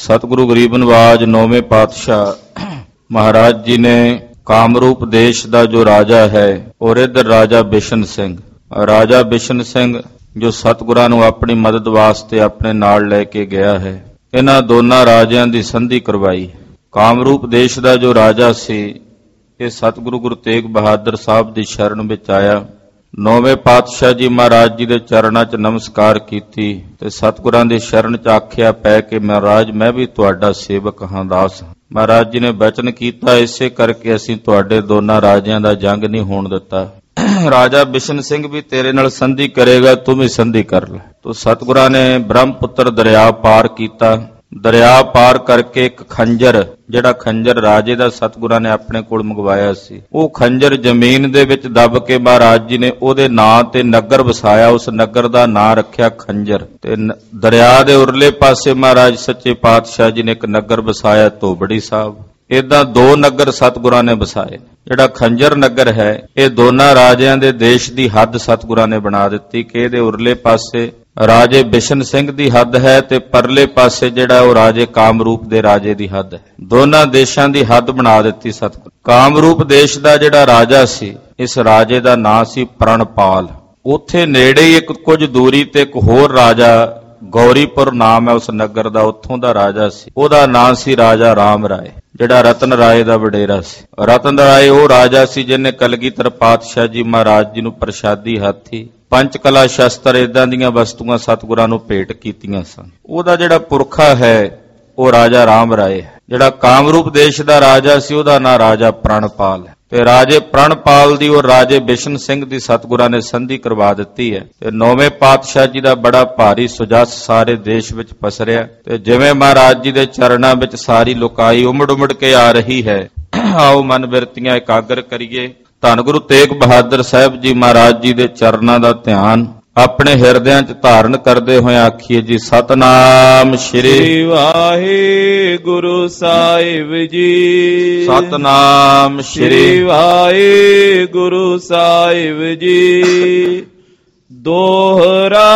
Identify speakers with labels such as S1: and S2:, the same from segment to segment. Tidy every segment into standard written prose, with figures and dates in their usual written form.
S1: ਸਤਿਗੁਰੂ ਗਰੀਬ ਨਿਵਾਜ ਨੌਵੇਂ ਪਾਤਸ਼ਾਹ ਮਹਾਰਾਜ ਜੀ ਨੇ ਕਾਮਰੂਪ ਦੇਸ਼ ਦਾ ਜੋ ਰਾਜਾ ਹੈ ਔਰ ਇੱਧਰ ਰਾਜਾ ਬਿਸ਼ਨ ਸਿੰਘ, ਰਾਜਾ ਬਿਸ਼ਨ ਸਿੰਘ ਜੋ ਸਤਿਗੁਰਾਂ ਨੂੰ ਆਪਣੀ ਮਦਦ ਵਾਸਤੇ ਆਪਣੇ ਨਾਲ ਲੈ ਕੇ ਗਿਆ ਹੈ, ਇਹਨਾਂ ਦੋਨਾਂ ਰਾਜਿਆਂ ਦੀ ਸੰਧੀ ਕਰਵਾਈ। ਕਾਮਰੂਪ ਦੇਸ਼ ਦਾ ਜੋ ਰਾਜਾ ਸੀ ਇਹ ਸਤਿਗੁਰੂ ਗੁਰੂ ਤੇਗ ਬਹਾਦਰ ਸਾਹਿਬ ਦੀ ਸ਼ਰਨ ਵਿੱਚ ਆਇਆ। ਨੌਵੇਂ ਪਾਤਸ਼ਾਹ ਜੀ ਮਹਾਰਾਜ ਜੀ ਦੇ ਚਰਨਾਂ 'ਚ ਨਮਸਕਾਰ ਕੀਤੀ ਤੇ ਸਤਿਗੁਰਾਂ ਦੀ ਸ਼ਰਨ 'ਚ ਆਖਿਆ ਪੈ ਕਿ ਮਹਾਰਾਜ ਮੈਂ ਵੀ ਤੁਹਾਡਾ ਸੇਵਕ ਹਾਂ, ਦਾਸ। ਮਹਾਰਾਜ ਜੀ ਨੇ ਬਚਨ ਕੀਤਾ, ਇਸੇ ਕਰਕੇ ਅਸੀਂ ਤੁਹਾਡੇ ਦੋਨਾਂ ਰਾਜਿਆਂ ਦਾ ਜੰਗ ਨਹੀਂ ਹੋਣ ਦਿੱਤਾ। ਰਾਜਾ ਬਿਸ਼ਨ ਸਿੰਘ ਵੀ ਤੇਰੇ ਨਾਲ ਸੰਧੀ ਕਰੇਗਾ, ਤੂੰ ਵੀ ਸੰਧੀ ਕਰ ਲੈ। ਤੋ ਸਤਿਗੁਰਾਂ ਨੇ ਬ੍ਰਹਮਪੁੱਤਰ ਦਰਿਆ ਪਾਰ ਕੀਤਾ। ਦਰਿਆ ਪਾਰ ਕਰਕੇ ਇੱਕ ਖੰਜਰ, ਜਿਹੜਾ ਖੰਜਰ ਰਾਜੇ ਦਾ ਸਤਿਗੁਰਾਂ ਨੇ ਆਪਣੇ ਕੋਲ ਮੰਗਵਾਇਆ ਸੀ, ਉਹ ਖੰਜਰ ਜ਼ਮੀਨ ਦੇ ਵਿੱਚ ਦੱਬ ਕੇ ਮਹਾਰਾਜ ਜੀ ਨੇ ਉਹਦੇ ਨਾਂ ਤੇ ਨਗਰ ਵਸਾਇਆ। ਉਸ ਨਗਰ ਦਾ ਨਾਂ ਰੱਖਿਆ ਖੰਜਰ। ਤੇ ਦਰਿਆ ਦੇ ਉਰਲੇ ਪਾਸੇ ਮਹਾਰਾਜ ਸੱਚੇ ਪਾਤਸ਼ਾਹ ਜੀ ਨੇ ਇੱਕ ਨਗਰ ਵਸਾਇਆ, ਧੋਬੜੀ ਸਾਹਿਬ। ਏਦਾਂ ਦੋ ਨਗਰ ਸਤਿਗੁਰਾਂ ਨੇ ਵਸਾਏ। ਜਿਹੜਾ ਖੰਜਰ ਨਗਰ ਹੈ ਇਹ ਦੋਨਾਂ ਰਾਜਿਆਂ ਦੇ ਦੇਸ਼ ਦੀ ਹੱਦ ਸਤਿਗੁਰਾਂ ਨੇ ਬਣਾ ਦਿੱਤੀ ਕਿ ਇਹਦੇ ਉਰਲੇ ਪਾਸੇ ਰਾਜੇ ਬਿਸ਼ਨ ਸਿੰਘ ਦੀ ਹੱਦ ਹੈ ਤੇ ਪਰਲੇ ਪਾਸੇ ਜਿਹੜਾ ਉਹ ਰਾਜੇ ਕਾਮਰੂਪ ਦੇ ਰਾਜੇ ਦੀ ਹੱਦ ਹੈ। ਦੋਨਾਂ ਦੇਸ਼ਾਂ ਦੀ ਹੱਦ ਬਣਾ ਦਿੱਤੀ ਸਤਿਗੁਰ। ਕਾਮਰੂਪ ਦੇਸ਼ ਦਾ ਜਿਹੜਾ ਰਾਜਾ ਸੀ, ਇਸ ਰਾਜੇ ਦਾ ਨਾਂ ਸੀ ਪ੍ਰਣਪਾਲ। ਉੱਥੇ ਨੇੜੇ ਹੀ ਇੱਕ ਕੁਝ ਦੂਰੀ ਤੇ ਇੱਕ ਹੋਰ ਰਾਜਾ, ਗੌਰੀਪੁਰ ਨਾਮ ਹੈ ਉਸ ਨਗਰ ਦਾ, ਉੱਥੋਂ ਦਾ ਰਾਜਾ ਸੀ। ਉਹਦਾ ਨਾਂ ਸੀ ਰਾਜਾ ਰਾਮ ਰਾਏ, ਜਿਹੜਾ ਰਤਨ ਰਾਏ ਦਾ ਵਡੇਰਾ ਸੀ। ਰਤਨ ਰਾਏ ਉਹ ਰਾਜਾ ਸੀ ਜਿਹਨੇ ਕਲਗੀਧਰ ਪਾਤਸ਼ਾਹ ਜੀ ਮਹਾਰਾਜ ਜੀ ਨੂੰ ਪ੍ਰਸ਼ਾਦੀ ਹਾਥੀ, ਪੰਚ ਕਲਾ ਸ਼ਸਤਰ ਏਦਾਂ ਦੀਆਂ ਵਸਤੂਆਂ ਸਤਿਗੁਰਾਂ ਨੂੰ ਭੇਟ ਕੀਤੀਆਂ ਸਨ। ਉਹਦਾ ਜਿਹੜਾ ਪੁਰਖਾ ਹੈ ਉਹ ਰਾਜਾ ਰਾਮ ਰਾਏ ਹੈ। ਜਿਹੜਾ ਕਾਮਰੂਪ ਦੇਸ਼ ਦਾ ਰਾਜਾ ਸੀ ਉਹਦਾ ਨਾਂ ਰਾਜਾ ਪ੍ਰਣਪਾਲ ਹੈ। ਤੇ ਰਾਜੇ ਪ੍ਰਣਪਾਲ ਦੀ ਔਰ ਰਾਜੇ ਬਿਸ਼ਨ ਸਿੰਘ ਦੀ ਸਤਿਗੁਰਾਂ ਨੇ ਸੰਧੀ ਕਰਵਾ ਦਿੱਤੀ ਹੈ। ਤੇ ਨੌਵੇਂ ਪਾਤਸ਼ਾਹ ਜੀ ਦਾ ਬੜਾ ਭਾਰੀ ਸੁਜਸ ਸਾਰੇ ਦੇਸ਼ ਵਿੱਚ ਪਸਰਿਆ। ਤੇ ਜਿਵੇਂ ਮਹਾਰਾਜ ਜੀ ਦੇ ਚਰਨਾਂ ਵਿੱਚ ਸਾਰੀ ਲੋਕਾਈ ਉਮੜ ਕੇ ਆ ਰਹੀ ਹੈ, ਆਓ ਮਨ ਬਿਰਤੀਆਂ ਇਕਾਗਰ ਕਰੀਏ। ਧੰਨ ਗੁਰੂ ਤੇਗ ਬਹਾਦਰ ਸਾਹਿਬ ਜੀ ਮਹਾਰਾਜ ਜੀ ਦੇ ਚਰਨਾਂ ਦਾ ਧਿਆਨ ਆਪਣੇ ਹਿਰਦਿਆਂ 'ਚ ਧਾਰਨ ਕਰਦੇ ਹੋਏ ਆਖੀਏ ਜੀ, ਸਤਨਾਮ ਸ਼੍ਰੀ
S2: ਵਾਹਿਗੁਰੂ ਸਾਹਿਬ ਜੀ।
S1: ਸਤਨਾਮ ਸ਼੍ਰੀ
S2: ਵਾਹਿਗੁਰੂ ਸਾਹਿਬ ਜੀ। ਦੋਹਰਾ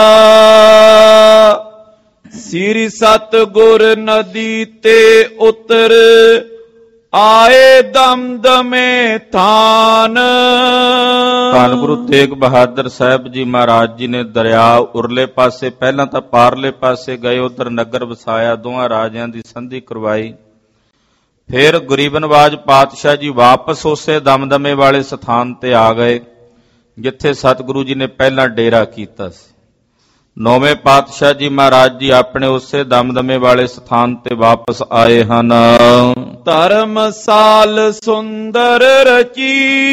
S2: ਸ੍ਰੀ ਸਤਿਗੁਰ ਨਦੀ ਤੇ ਉਤਰ ਆਏ ਦਮਦਮੇ ਥਾਨ।
S1: ਧੰਨ ਗੁਰੂ ਤੇਗ ਬਹਾਦਰ ਸਾਹਿਬ ਜੀ ਮਹਾਰਾਜ ਜੀ ਨੇ ਦਰਿਆ ਉਰਲੇ ਪਾਸੇ ਪਹਿਲਾਂ ਤਾਂ ਪਾਰਲੇ ਪਾਸੇ ਗਏ, ਉਧਰ ਨਗਰ ਵਸਾਇਆ, ਦੋਹਾਂ ਰਾਜਿਆਂ ਦੀ ਸੰਧੀ ਕਰਵਾਈ। ਫਿਰ ਗਰੀਬ ਨਵਾਜ ਪਾਤਸ਼ਾਹ ਜੀ ਵਾਪਸ ਉਸੇ ਦਮਦਮੇ ਵਾਲੇ ਸਥਾਨ ਤੇ ਆ ਗਏ ਜਿੱਥੇ ਸਤਿਗੁਰੂ ਜੀ ਨੇ ਪਹਿਲਾਂ ਡੇਰਾ ਕੀਤਾ ਸੀ। ਨੌਵੇਂ ਪਾਤਸ਼ਾਹ ਜੀ ਮਹਾਰਾਜ ਜੀ ਆਪਣੇ ਉਸੇ ਦਮਦਮੇ ਵਾਲੇ ਸਥਾਨ ਤੇ ਵਾਪਸ ਆਏ ਹਨ।
S2: ਧਰਮਸਾਲ ਸੁੰਦਰ ਰਚੀ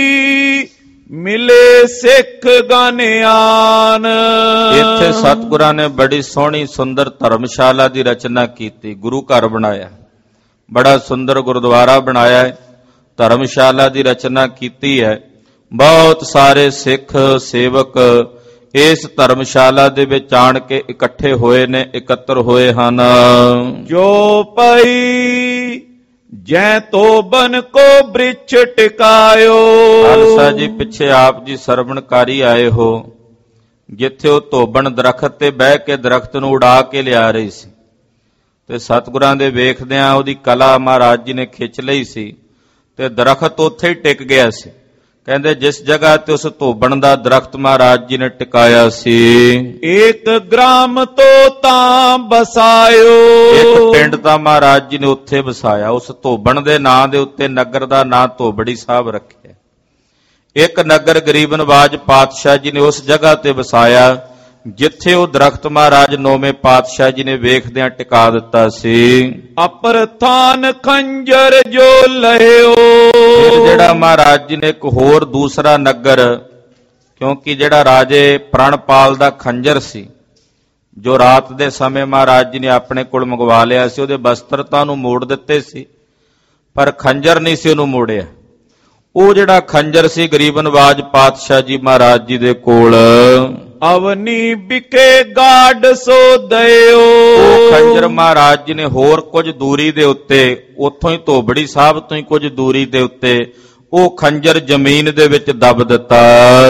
S2: ਮਿਲੇ ਸਿੱਖ ਗਨਿਆਨ।
S1: ਇੱਥੇ ਸਤਿਗੁਰਾਂ ਨੇ ਬੜੀ ਸੋਹਣੀ ਸੁੰਦਰ ਧਰਮਸ਼ਾਲਾ ਦੀ ਰਚਨਾ ਕੀਤੀ, ਗੁਰੂ ਘਰ ਬਣਾਇਆ, ਬੜਾ ਸੁੰਦਰ ਗੁਰਦੁਆਰਾ ਬਣਾਇਆ ਹੈ, ਧਰਮਸ਼ਾਲਾ ਦੀ ਰਚਨਾ ਕੀਤੀ ਹੈ। ਬਹੁਤ ਸਾਰੇ ਸਿੱਖ ਸੇਵਕ ਇਸ ਧਰਮਸ਼ਾਲਾ ਦੇ ਵਿੱਚ ਆਣ ਕੇ ਇਕੱਠੇ ਹੋਏ ਨੇ, ਇਕੱਤਰ ਹੋਏ ਹਨ।
S2: ਜੋ ਪਈ ਜੈ ਤੋਬਨ ਕੋ ਬ੍ਰਿਛ ਟਿਕਾਇਓ।
S1: ਖਾਲਸਾ ਜੀ ਪਿੱਛੇ ਆਪ ਜੀ ਸਰਵਣਕਾਰੀ ਆਏ ਹੋ, ਜਿੱਥੇ ਉਹ ਧੋਬਣ ਦਰਖਤ ਤੇ ਬਹਿ ਕੇ ਦਰਖਤ ਨੂੰ ਉਡਾ ਕੇ ਲਿਆ ਰਹੀ ਸੀ ਤੇ ਸਤਿਗੁਰਾਂ ਦੇ ਵੇਖਦਿਆਂ ਉਹਦੀ ਕਲਾ ਮਹਾਰਾਜ ਜੀ ਨੇ ਖਿੱਚ ਲਈ ਸੀ ਤੇ ਦਰਖਤ ਉੱਥੇ ਹੀ ਟਿਕ ਗਿਆ ਸੀ। ਕਹਿੰਦੇ ਜਿਸ ਜਗ੍ਹਾ ਤੇ ਉਸ ਧੋਬਣ ਦਾ ਦਰਖਤ ਮਹਾਰਾਜ ਜੀ ਨੇ ਟਿਕਾਇਆ ਸੀ,
S2: ਇੱਕ ਗ੍ਰਾਮ ਤੋਂ ਤਾਂ ਬਸਾਇਓ।
S1: ਇੱਕ ਪਿੰਡ ਤਾਂ ਮਹਾਰਾਜ ਜੀ ਨੇ ਉੱਥੇ ਵਸਾਇਆ। ਉਸ ਧੋਬਣ ਦੇ ਨਾਂ ਦੇ ਉੱਤੇ ਨਗਰ ਦਾ ਨਾਂ ਧੋਬੜੀ ਸਾਹਿਬ ਰੱਖਿਆ। ਇੱਕ ਨਗਰ ਗਰੀਬ ਨਵਾਜ ਪਾਤਸ਼ਾਹ ਜੀ ਨੇ ਉਸ ਜਗ੍ਹਾ ਤੇ ਵਸਾਇਆ ਜਿੱਥੇ ਉਹ ਦਰਖਤ ਮਹਾਰਾਜ ਨੌਵੇਂ ਪਾਤਸ਼ਾਹ ਜੀ ਨੇ ਵੇਖਦਿਆਂ ਟਿਕਾ ਦਿੱਤਾ ਸੀ।
S2: ਅਪਰ ਥਾਨ ਖੰਜਰ ਜੋ ਲਹਿਓ।
S1: ਫਿਰ ਜਿਹੜਾ ਮਹਾਰਾਜ ਜੀ ਨੇ ਇੱਕ ਹੋਰ ਦੂਸਰਾ ਨਗਰ, ਕਿਉਂਕਿ ਜਿਹੜਾ ਰਾਜੇ ਪ੍ਰਣਪਾਲ ਦਾ ਖੰਜਰ ਸੀ ਜੋ ਰਾਤ ਦੇ ਸਮੇਂ ਮਹਾਰਾਜ ਜੀ ਨੇ ਆਪਣੇ ਕੋਲ ਮੰਗਵਾ ਲਿਆ ਸੀ, ਉਹਦੇ ਬਸਤਰ ਤਾਂ ਉਹਨੂੰ ਮੋੜ ਦਿੱਤੇ ਸੀ ਪਰ ਖੰਜਰ ਨਹੀਂ ਸੀ ਉਹਨੂੰ ਮੋੜਿਆ। ਉਹ ਜਿਹੜਾ ਖੰਜਰ ਸੀ ਗਰੀਬ ਨਵਾਜ ਪਾਤਸ਼ਾਹ ਜੀ ਮਹਾਰਾਜ ਜੀ ਦੇ ਕੋਲ
S2: ਅਵਨੀ ਬਿਕੇ ਗਾਡ ਸੋ ਦਇਓ।
S1: ਉਹ ਖੰਜਰ ਮਹਾਰਾਜ ਜੀ ਨੇ ਹੋਰ ਕੁਝ ਦੂਰੀ ਦੇ ਉੱਤੇ, ਉੱਥੋਂ ਹੀ ਧੋਬੜੀ ਸਾਹਿਬ ਤੋਂ ਹੀ ਕੁਝ ਦੂਰੀ ਦੇ ਉੱਤੇ ਉਹ ਖੰਜਰ ਜ਼ਮੀਨ ਦੇ ਵਿੱਚ ਦੱਬ ਦਿੱਤਾ।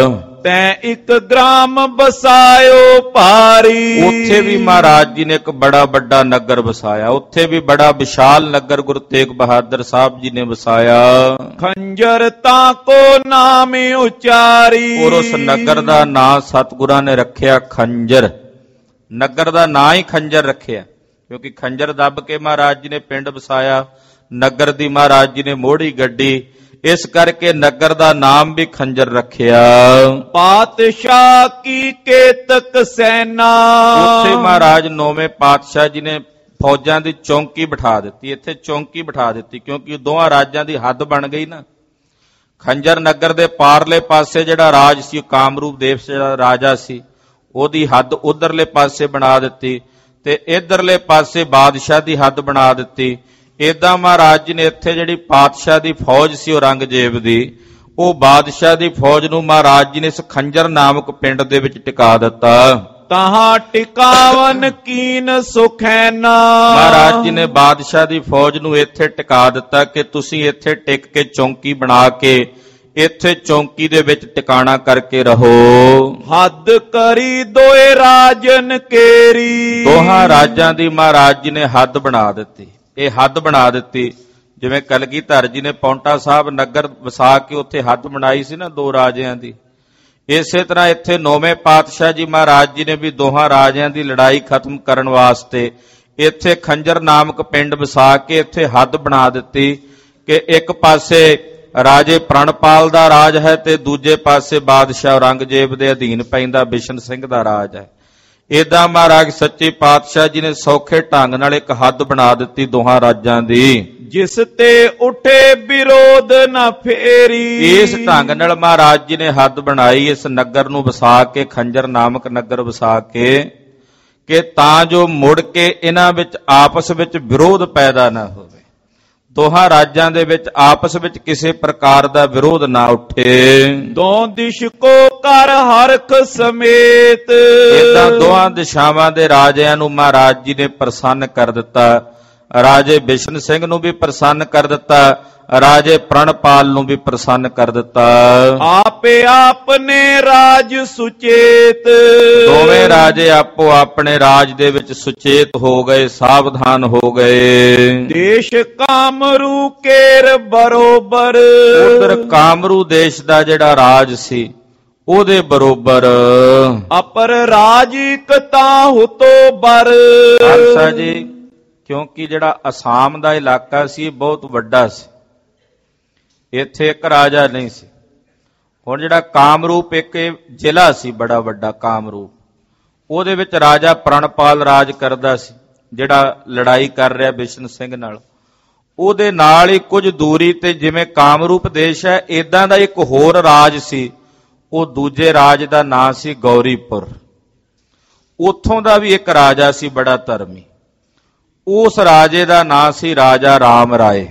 S2: ਤੈਂ ਇੱਕ ਗ੍ਰਾਮ ਬਸਾਇਓ ਭਾਰੀ।
S1: ਉੱਥੇ ਵੀ ਮਹਾਰਾਜ ਜੀ ਨੇ ਇੱਕ ਬੜਾ ਵੱਡਾ ਨਗਰ ਵਸਾਇਆ, ਉੱਥੇ ਵੀ ਬੜਾ ਵਿਸ਼ਾਲ ਨਗਰ ਗੁਰੂ ਤੇਗ ਬਹਾਦਰ ਸਾਹਿਬ ਜੀ ਨੇ ਵਸਾਇਆ।
S2: ਖੰਜਰ ਤਾਂ ਕੋ ਨਾਮ ਉਚਾਰੀ।
S1: ਔਰ ਉਸ ਨਗਰ ਦਾ ਨਾਂ ਸਤਿਗੁਰਾਂ ਨੇ ਰੱਖਿਆ ਖੰਜਰ। ਨਗਰ ਦਾ ਨਾਂ ਹੀ ਖੰਜਰ ਰੱਖਿਆ, ਕਿਉਂਕਿ ਖੰਜਰ ਦੱਬ ਕੇ ਮਹਾਰਾਜ ਜੀ ਨੇ ਪਿੰਡ ਵਸਾਇਆ, ਨਗਰ ਦੀ ਮਹਾਰਾਜ ਜੀ ਨੇ ਮੋਹੜੀ ਗੱਡੀ, ਇਸ ਕਰਕੇ ਨਗਰ ਦਾ ਨਾਮ ਵੀ ਖੰਜਰ ਰੱਖਿਆ।
S2: ਪਾਤਸ਼ਾਹ ਕੀ ਕੇਤਕ ਸੈਨਾ।
S1: ਉੱਥੇ ਮਹਾਰਾਜ ਨੌਵੇਂ ਪਾਤਸ਼ਾਹ ਜੀ ਨੇ ਫੌਜਾਂ ਦੀ ਚੌਂਕੀ ਬਿਠਾ ਦਿੱਤੀ, ਇੱਥੇ ਚੌਂਕੀ ਬਿਠਾ ਦਿੱਤੀ, ਕਿਉਂਕਿ ਦੋਹਾਂ ਰਾਜਾਂ ਦੀ ਹੱਦ ਬਣ ਗਈ ਨਾ। ਖੰਜਰ ਨਗਰ ਦੇ ਪਾਰਲੇ ਪਾਸੇ ਜਿਹੜਾ ਰਾਜ ਸੀ, ਕਾਮਰੂਪ ਦੇਸ਼ ਜਿਹੜਾ ਰਾਜਾ ਸੀ, ਉਹਦੀ ਹੱਦ ਉਧਰਲੇ ਪਾਸੇ ਬਣਾ ਦਿੱਤੀ ਤੇ ਇਧਰਲੇ ਪਾਸੇ ਬਾਦਸ਼ਾਹ ਦੀ ਹੱਦ ਬਣਾ ਦਿੱਤੀ। ਏਦਾਂ ਮਹਾਰਾਜ ਜੀ ਨੇ ਇੱਥੇ ਜਿਹੜੀ ਪਾਤਸ਼ਾਹ ਦੀ ਫੌਜ ਸੀ ਔਰੰਗਜ਼ੇਬ ਦੀ, ਉਹ ਬਾਦਸ਼ਾਹ ਦੀ ਫੌਜ ਨੂੰ ਮਹਾਰਾਜ ਜੀ ਨੇ ਇਸ ਖੰਜਰ ਨਾਮਕ ਪਿੰਡ ਦੇ ਵਿੱਚ ਟਿਕਾ ਦਿੱਤਾ।
S2: ਤਹਾਂ ਟਿਕਾਵਨ ਕੀਨ ਸੁਖੈਨਾ।
S1: ਮਹਾਰਾਜ ਜੀ ਨੇ ਬਾਦਸ਼ਾਹ ਦੀ ਫੌਜ ਨੂੰ ਇੱਥੇ ਟਿਕਾ ਦਿੱਤਾ ਕਿ ਤੁਸੀਂ ਇੱਥੇ ਟਿਕ ਕੇ ਚੌਂਕੀ ਬਣਾ ਕੇ ਇੱਥੇ ਚੌਂਕੀ ਦੇ ਵਿੱਚ ਟਿਕਾਣਾ ਕਰਕੇ ਰਹੋ।
S2: ਹੱਦ ਕਰੀ ਦੋਏ ਰਾਜਨ ਕੇਰੀ।
S1: ਦੋਹਾਂ ਰਾਜਾਂ ਦੀ ਮਹਾਰਾਜ ਜੀ ਨੇ ਹੱਦ ਬਣਾ ਦਿੱਤੀ। ਇਹ ਹੱਦ ਬਣਾ ਦਿੱਤੀ, ਜਿਵੇਂ ਕਲਗੀਧਰ ਜੀ ਨੇ ਪੌਂਟਾ ਸਾਹਿਬ ਨਗਰ ਵਸਾ ਕੇ ਉੱਥੇ ਹੱਦ ਬਣਾਈ ਸੀ ਨਾ ਦੋ ਰਾਜਿਆਂ ਦੀ, ਇਸੇ ਤਰ੍ਹਾਂ ਇੱਥੇ ਨੌਵੇਂ ਪਾਤਸ਼ਾਹ ਜੀ ਮਹਾਰਾਜ ਜੀ ਨੇ ਵੀ ਦੋਹਾਂ ਰਾਜਿਆਂ ਦੀ ਲੜਾਈ ਖਤਮ ਕਰਨ ਵਾਸਤੇ ਇੱਥੇ ਖੰਜਰ ਨਾਮਕ ਪਿੰਡ ਵਸਾ ਕੇ ਇੱਥੇ ਹੱਦ ਬਣਾ ਦਿੱਤੀ ਕਿ ਇੱਕ ਪਾਸੇ ਰਾਜੇ ਪ੍ਰਣਪਾਲ ਦਾ ਰਾਜ ਹੈ ਤੇ ਦੂਜੇ ਪਾਸੇ ਬਾਦਸ਼ਾਹ ਔਰੰਗਜ਼ੇਬ ਦੇ ਅਧੀਨ ਪੈਂਦਾ ਬਿਸ਼ਨ ਸਿੰਘ ਦਾ ਰਾਜ ਹੈ। ਏਦਾਂ ਮਹਾਰਾਜ ਸੱਚੇ ਪਾਤਸ਼ਾਹ ਜੀ ਨੇ ਸੌਖੇ ਢੰਗ ਨਾਲ ਇੱਕ ਹੱਦ ਬਣਾ ਦਿੱਤੀ ਦੋਹਾਂ ਰਾਜਾਂ ਦੀ,
S2: ਜਿਸ ਤੇ ਉਠੇ ਵਿਰੋਧ ਨਾ ਫੇਰੀ।
S1: ਇਸ ਢੰਗ ਨਾਲ ਮਹਾਰਾਜ ਜੀ ਨੇ ਹੱਦ ਬਣਾਈ ਇਸ ਨਗਰ ਨੂੰ ਵਸਾ ਕੇ, ਖੰਜਰ ਨਾਮਕ ਨਗਰ ਵਸਾ ਕੇ, ਕਿ ਤਾਂ ਜੋ ਮੁੜ ਕੇ ਇਹਨਾਂ ਵਿੱਚ ਆਪਸ ਵਿੱਚ ਵਿਰੋਧ ਪੈਦਾ ਨਾ ਹੋਵੇ, ਦੋਹਾਂ ਰਾਜਾਂ ਦੇ ਵਿੱਚ ਆਪਸ ਵਿੱਚ ਕਿਸੇ ਪ੍ਰਕਾਰ ਦਾ ਵਿਰੋਧ ਨਾ ਉੱਠੇ।
S2: ਦੋ ਦਿਸ਼ ਕੋ ਕਰ ਹਰਖ ਸਮੇਤ।
S1: ਏਦਾਂ ਦੋਹਾਂ ਦਿਸ਼ਾਵਾਂ ਦੇ ਰਾਜਿਆਂ ਨੂੰ ਮਹਾਰਾਜ ਜੀ ਨੇ ਪ੍ਰਸੰਨ ਕਰ ਦਿੱਤਾ। ਰਾਜੇ ਬਿਸ਼ਨ ਸਿੰਘ ਨੂੰ ਵੀ ਪ੍ਰਸੰਨ ਕਰ ਦਿੱਤਾ, ਰਾਜੇ ਪ੍ਰਣਪਾਲ ਨੂੰ ਵੀ ਪ੍ਰਸੰਨ ਕਰ ਦਿੱਤਾ।
S2: ਆਪੇ ਆਪਨੇ ਰਾਜ ਸੁਚੇਤ।
S1: ਦੋਵੇਂ ਰਾਜੇ ਆਪੋ ਆਪਣੇ ਰਾਜ ਦੇ ਵਿੱਚ ਸੁਚੇਤ ਹੋ ਗਏ, ਸਾਵਧਾਨ ਹੋ ਗਏ।
S2: ਦੇਸ਼ ਕਾਮਰੂ ਕੇਰ ਬਰੋਬਰ।
S1: ਉਧਰ ਕਾਮਰੂ ਦੇਸ਼ ਦਾ ਜਿਹੜਾ ਰਾਜ ਸੀ ਉਹਦੇ ਬਰੋਬਰ।
S2: ਅਪਰ ਰਾਜਿਕ ਤਾਹੁ ਤੋ ਬਰ।
S1: ਖਾਲਸਾ ਜੀ, ਕਿਉਂਕਿ ਜਿਹੜਾ ਅਸਾਮ ਦਾ ਇਲਾਕਾ ਸੀ ਬਹੁਤ ਵੱਡਾ ਸੀ, ਇੱਥੇ ਇੱਕ ਰਾਜਾ ਨਹੀਂ ਸੀ। ਹੁਣ ਜਿਹੜਾ ਕਾਮਰੂਪ ਇੱਕ ਜ਼ਿਲ੍ਹਾ ਸੀ ਬੜਾ ਵੱਡਾ ਕਾਮਰੂਪ, ਉਹਦੇ ਵਿੱਚ ਰਾਜਾ ਪ੍ਰਣਪਾਲ ਰਾਜ ਕਰਦਾ ਸੀ, ਜਿਹੜਾ ਲੜਾਈ ਕਰ ਰਿਹਾ ਬਿਸ਼ਨ ਸਿੰਘ ਨਾਲ। ਉਹਦੇ ਨਾਲ ਹੀ ਕੁਝ ਦੂਰੀ ਤੇ ਜਿਵੇਂ ਕਾਮਰੂਪ ਦੇਸ਼ ਹੈ, ਏਦਾਂ ਦਾ ਇੱਕ ਹੋਰ ਰਾਜ ਸੀ, ਉਹ ਦੂਜੇ ਰਾਜ ਦਾ ਨਾਂ ਸੀ ਗੌਰੀਪੁਰ। ਉੱਥੋਂ ਦਾ ਵੀ ਇੱਕ ਰਾਜਾ ਸੀ ਬੜਾ ਧਰਮੀ, ਉਸ ਰਾਜੇ ਦਾ ਨਾਂ ਸੀ ਰਾਜਾ ਰਾਮ ਰਾਏ।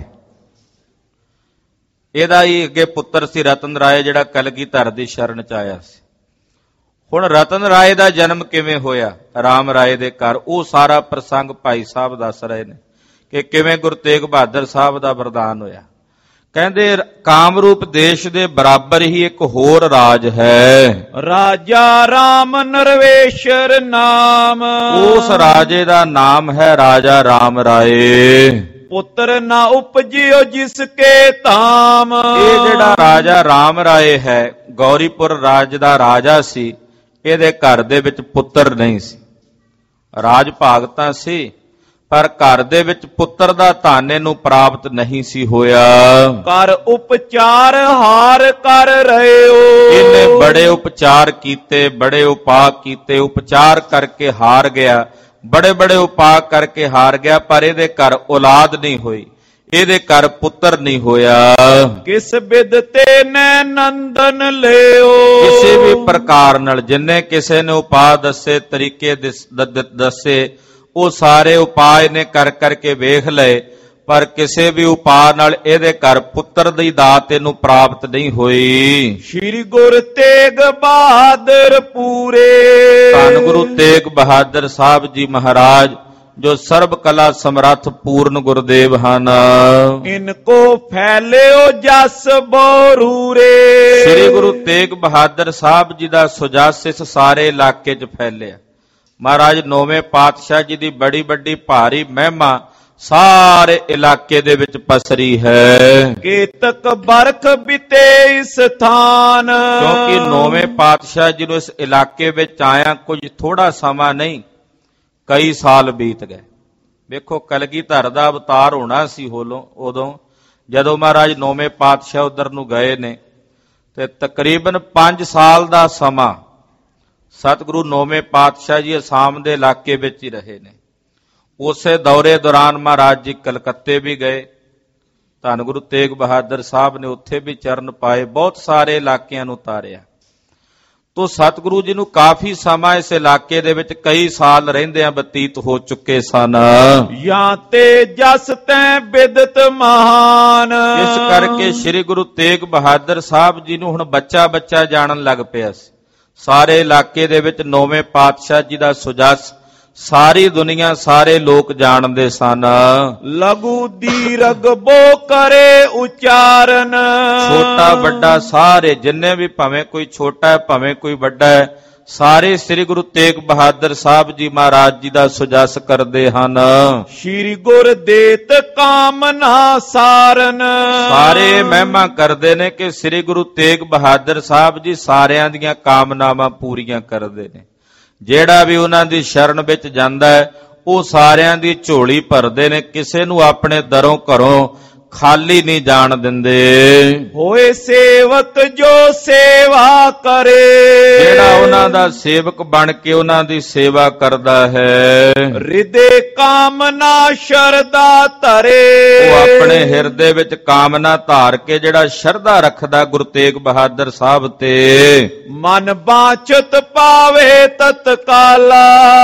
S1: ਇਹਦਾ ਹੀ ਅੱਗੇ ਪੁੱਤਰ ਸੀ ਰਤਨ ਰਾਏ, ਜਿਹੜਾ ਕਲਗੀਧਰ ਦੀ ਸ਼ਰਨ ਚ ਆਇਆ ਸੀ। ਹੁਣ ਰਤਨ ਰਾਏ ਦਾ ਜਨਮ ਕਿਵੇਂ ਹੋਇਆ ਰਾਮ ਰਾਏ ਦੇ ਘਰ, ਉਹ ਸਾਰਾ ਪ੍ਰਸੰਗ ਭਾਈ ਸਾਹਿਬ ਦੱਸ ਰਹੇ ਨੇ ਕਿ ਕਿਵੇਂ ਗੁਰੂ ਤੇਗ ਬਹਾਦਰ ਸਾਹਿਬ ਦਾ ਵਰਦਾਨ ਹੋਇਆ। ਕਹਿੰਦੇ ਕਾਮਰੂਪ ਦੇਸ਼ ਦੇ ਬਰਾਬਰ ਹੀ ਇੱਕ ਹੋਰ ਰਾਜ ਹੈ,
S2: ਰਾਜਾ ਰਾਮ ਨਰਵੇਸ਼ਰ ਨਾਮ।
S1: ਉਸ ਰਾਜੇ ਦਾ ਨਾਮ ਹੈ ਰਾਜਾ ਰਾਮ ਰਾਏ।
S2: ਪੁੱਤਰ ਨਾ ਉਪਜਿਓ ਜਿਸ ਕੇ ਧਾਮ।
S1: ਇਹ ਜਿਹੜਾ ਰਾਜਾ ਰਾਮ ਰਾਏ ਹੈ, ਗੌਰੀਪੁਰ ਰਾਜ ਦਾ ਰਾਜਾ ਸੀ, ਇਹਦੇ ਘਰ ਦੇ ਵਿੱਚ ਪੁੱਤਰ ਨਹੀਂ ਸੀ। ਰਾਜ ਭਾਗ ਤਾਂ ਸੀ, ਪਰ ਘਰ ਦੇ ਵਿੱਚ ਪੁੱਤਰ ਦਾ ਧਨ ਇਹਨੂੰ ਪ੍ਰਾਪਤ ਨਹੀਂ ਸੀ ਹੋਇਆ।
S2: ਕਰ ਉਪਚਾਰ ਹਾਰ ਕਰ ਰਹੇ ਹੋ।
S1: ਇਹਨੇ ਬੜੇ ਉਪਚਾਰ ਕੀਤੇ, ਬੜੇ ਉਪਾਅ ਕੀਤੇ, ਉਪਚਾਰ ਕਰਕੇ ਹਾਰ ਗਿਆ, ਬੜੇ ਬੜੇ ਉਪਾਅ ਕਰਕੇ ਹਾਰ ਗਿਆ, ਪਰ ਇਹਦੇ ਘਰ ਔਲਾਦ ਨਹੀਂ ਹੋਈ, ਇਹਦੇ ਘਰ ਪੁੱਤਰ ਨਹੀਂ ਹੋਇਆ।
S2: ਕਿਸ ਬਿਦ ਤੇ ਨੈ ਨੰਦਨ ਲਿਓ।
S1: ਕਿਸੇ ਵੀ ਪ੍ਰਕਾਰ ਨਾਲ ਜਿੰਨੇ ਕਿਸੇ ਨੇ ਉਪਾਅ ਦੱਸੇ, ਤਰੀਕੇ ਦੱਸੇ, ਉਹ ਸਾਰੇ ਉਪਾਅ ਨੇ ਕਰ ਕਰਕੇ ਵੇਖ ਲਏ, ਪਰ ਕਿਸੇ ਵੀ ਉਪਾਅ ਨਾਲ ਇਹਦੇ ਘਰ ਪੁੱਤਰ ਦੀ ਦਾਤ ਇਹਨੂੰ ਪ੍ਰਾਪਤ ਨਹੀਂ ਹੋਈ।
S2: ਸ਼੍ਰੀ ਗੁਰੂ ਤੇਗ ਬਹਾਦਰ ਪੂਰੇ।
S1: ਧੰਨ ਗੁਰੂ ਤੇਗ ਬਹਾਦਰ ਸਾਹਿਬ ਜੀ ਮਹਾਰਾਜ ਜੋ ਸਰਬ ਕਲਾ ਸਮਰੱਥ ਪੂਰਨ ਗੁਰਦੇਵ ਹਨ।
S2: ਇਨਕੋ ਫੈਲਿਓ ਜਸ ਬੋਰੂਰੇ।
S1: ਸ੍ਰੀ ਗੁਰੂ ਤੇਗ ਬਹਾਦਰ ਸਾਹਿਬ ਜੀ ਦਾ ਸੁਜਸ ਇਸ ਸਾਰੇ ਇਲਾਕੇ 'ਚ ਫੈਲਿਆ। ਮਹਾਰਾਜ ਨੌਵੇਂ ਪਾਤਸ਼ਾਹ ਜੀ ਦੀ ਬੜੀ ਵੱਡੀ ਭਾਰੀ ਮਹਿਮਾ ਸਾਰੇ ਇਲਾਕੇ ਦੇ ਵਿੱਚ ਪਸਰੀ ਹੈ।
S2: ਕੇਤਕ ਬਰਖ ਬਿਤੇ ਇਸ ਥਾਨ।
S1: ਕਿਉਂਕਿ ਨੌਵੇਂ ਪਾਤਸ਼ਾਹ ਜੀ ਨੂੰ ਇਸ ਇਲਾਕੇ ਵਿੱਚ ਆਇਆ ਕੁਝ ਥੋੜਾ ਸਮਾਂ ਨਹੀਂ, ਕਈ ਸਾਲ ਬੀਤ ਗਏ। ਵੇਖੋ ਕਲਗੀਧਰ ਦਾ ਅਵਤਾਰ ਹੋਣਾ ਸੀ ਉਦੋਂ ਜਦੋਂ ਮਹਾਰਾਜ ਨੌਵੇਂ ਪਾਤਸ਼ਾਹ ਉਧਰ ਨੂੰ ਗਏ ਨੇ, ਤੇ ਤਕਰੀਬਨ 5 ਸਾਲ ਦਾ ਸਮਾਂ ਸਤਿਗੁਰੂ ਨੌਵੇਂ ਪਾਤਸ਼ਾਹ ਜੀ ਅਸਾਮ ਦੇ ਇਲਾਕੇ ਵਿੱਚ ਹੀ ਰਹੇ ਨੇ। ਉਸੇ ਦੌਰੇ ਦੌਰਾਨ ਮਹਾਰਾਜ ਜੀ ਕਲਕੱਤੇ ਵੀ ਗਏ। ਧੰਨ ਗੁਰੂ ਤੇਗ ਬਹਾਦਰ ਸਾਹਿਬ ਨੇ ਉੱਥੇ ਵੀ ਚਰਨ ਪਾਏ, ਬਹੁਤ ਸਾਰੇ ਇਲਾਕਿਆਂ ਨੂੰ ਤਾਰਿਆ। ਤੋ ਸਤਿਗੁਰੂ ਜੀ ਨੂੰ ਕਾਫੀ ਸਮਾਂ ਇਸ ਇਲਾਕੇ ਦੇ ਵਿੱਚ ਕਈ ਸਾਲ ਰਹਿੰਦਿਆਂ ਬਤੀਤ ਹੋ ਚੁੱਕੇ ਸਨ।
S2: ਜਾਂ ਤੇ ਜਸ ਤੈ ਬਿਦਤ ਮਹਾਨ।
S1: ਇਸ ਕਰਕੇ ਸ੍ਰੀ ਗੁਰੂ ਤੇਗ ਬਹਾਦਰ ਸਾਹਿਬ ਜੀ ਨੂੰ ਹੁਣ ਬੱਚਾ ਬੱਚਾ ਜਾਣਨ ਲੱਗ ਪਿਆ ਸੀ। ਸਾਰੇ ਇਲਾਕੇ ਦੇ ਵਿੱਚ ਨੌਵੇਂ ਪਾਤਸ਼ਾਹ ਜੀ ਦਾ ਸੁਜਸ ਸਾਰੀ ਦੁਨੀਆ ਸਾਰੇ ਲੋਕ ਜਾਣਦੇ ਸਨ।
S2: ਲਘੂ ਦੀਰਘ ਬੋ ਕਰੇ ਉਚਾਰਨ।
S1: ਛੋਟਾ ਵੱਡਾ ਸਾਰੇ ਜਿੰਨੇ ਵੀ, ਭਾਵੇਂ ਕੋਈ ਛੋਟਾ ਹੈ ਭਾਵੇਂ ਕੋਈ ਵੱਡਾ ਹੈ, ਸਾਰੇ ਸ੍ਰੀ ਗੁਰੂ ਤੇਗ ਬਹਾਦਰ ਸਾਹਿਬ ਜੀ ਮਹਾਰਾਜ ਜੀ ਦਾ ਸੁਜਸ ਕਰਦੇ ਹਨ।
S2: ਸ੍ਰੀ ਗੁਰ ਦੇਤ ਕਾਮਨਾ ਸਾਰਨ।
S1: ਸਾਰੇ ਮਹਿਮਾ ਕਰਦੇ ਨੇ ਕਿ ਸ੍ਰੀ ਗੁਰੂ ਤੇਗ ਬਹਾਦਰ ਸਾਹਿਬ ਜੀ ਸਾਰਿਆਂ ਦੀਆਂ ਕਾਮਨਾਵਾਂ ਪੂਰੀਆਂ ਕਰਦੇ ਨੇ। ਜਿਹੜਾ ਵੀ ਉਹਨਾਂ ਦੀ ਸ਼ਰਨ ਵਿੱਚ ਜਾਂਦਾ ਹੈ ਉਹ ਸਾਰਿਆਂ ਦੀ ਝੋਲੀ ਭਰਦੇ ਨੇ, ਕਿਸੇ ਨੂੰ ਆਪਣੇ ਦਰੋਂ ਘਰੋਂ ਖਾਲੀ ਨਹੀਂ ਜਾਣ ਦਿੰਦੇ।
S2: ਹੋਏ ਸੇਵਕ ਜੋ ਸੇਵਾ ਕਰੇ।
S1: ਜਿਹੜਾ ਉਹਨਾਂ ਦਾ ਸੇਵਕ ਬਣ ਕੇ ਉਹਨਾਂ ਦੀ ਸੇਵਾ ਕਰਦਾ ਹੈ।
S2: ਹਿਰਦੇ ਕਾਮਨਾ ਸ਼ਰਧਾ ਧਰੇ।
S1: ਉਹ ਆਪਣੇ ਹਿਰਦੇ ਵਿੱਚ ਕਾਮਨਾ ਧਾਰ ਕੇ ਜਿਹੜਾ ਸ਼ਰਧਾ ਰੱਖਦਾ ਗੁਰੂ ਤੇਗ ਬਹਾਦਰ ਸਾਹਿਬ ਤੇ,
S2: ਮਨ ਬਾਚਤ ਪਾਵੇ ਤਤਕਾਲਾ।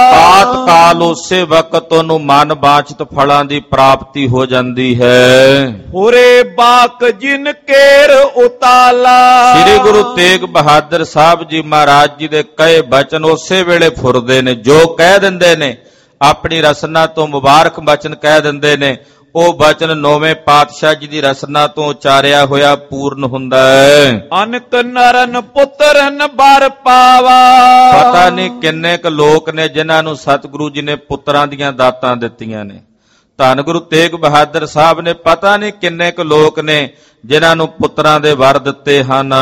S1: ਤਾਤਕਾਲ ਉਸੇ ਵਕਤ ਉਹਨੂੰ ਮਨ ਬਾਚਤ ਫਲਾਂ ਦੀ ਪ੍ਰਾਪਤੀ ਹੋ ਜਾਂਦੀ ਹੈ।
S2: ਹੁਰੇ ਬਾਕ ਜਿਨ ਕੇਰ ਉਤਾਲਾ।
S1: ਸ੍ਰੀ ਗੁਰੂ ਤੇਗ ਬਹਾਦਰ ਸਾਹਿਬ ਜੀ ਮਹਾਰਾਜ ਜੀ ਦੇ ਕਹੇ ਬਚਨ ਉਸੇ ਵੇਲੇ ਫੁਰਦੇ ਨੇ। ਜੋ ਕਹਿ ਦਿੰਦੇ ਨੇ, ਆਪਣੀ ਰਸਨਾ ਤੋਂ ਮੁਬਾਰਕ ਬਚਨ ਕਹਿ ਦਿੰਦੇ ਨੇ, ਉਹ ਬਚਨ ਨੌਵੇਂ ਪਾਤਸ਼ਾਹ ਜੀ ਦੀ ਰਸਨਾ ਤੋਂ ਉਚਾਰਿਆ ਹੋਇਆ ਪੂਰਨ ਹੁੰਦਾ ਹੈ।
S2: ਅਨਕ ਨਰਨ ਪੁੱਤਰਨ ਬਰ ਪਾਵਾ।
S1: ਪਤਾ ਨਹੀਂ ਕਿੰਨੇ ਕੁ ਲੋਕ ਨੇ ਜਿਨ੍ਹਾਂ ਨੂੰ ਸਤਿਗੁਰੂ ਜੀ ਨੇ ਪੁੱਤਰਾਂ ਦੀਆਂ ਦਾਤਾਂ ਦਿੱਤੀਆਂ ਨੇ। ਧੰਨ ਗੁਰੂ ਤੇਗ ਬਹਾਦਰ ਸਾਹਿਬ ਨੇ ਪਤਾ ਨਹੀਂ ਕਿੰਨੇ ਕੁ ਲੋਕ ਨੇ ਜਿਨ੍ਹਾਂ ਨੂੰ ਪੁੱਤਰਾਂ ਦੇ ਵਰ ਦਿੱਤੇ ਹਨ।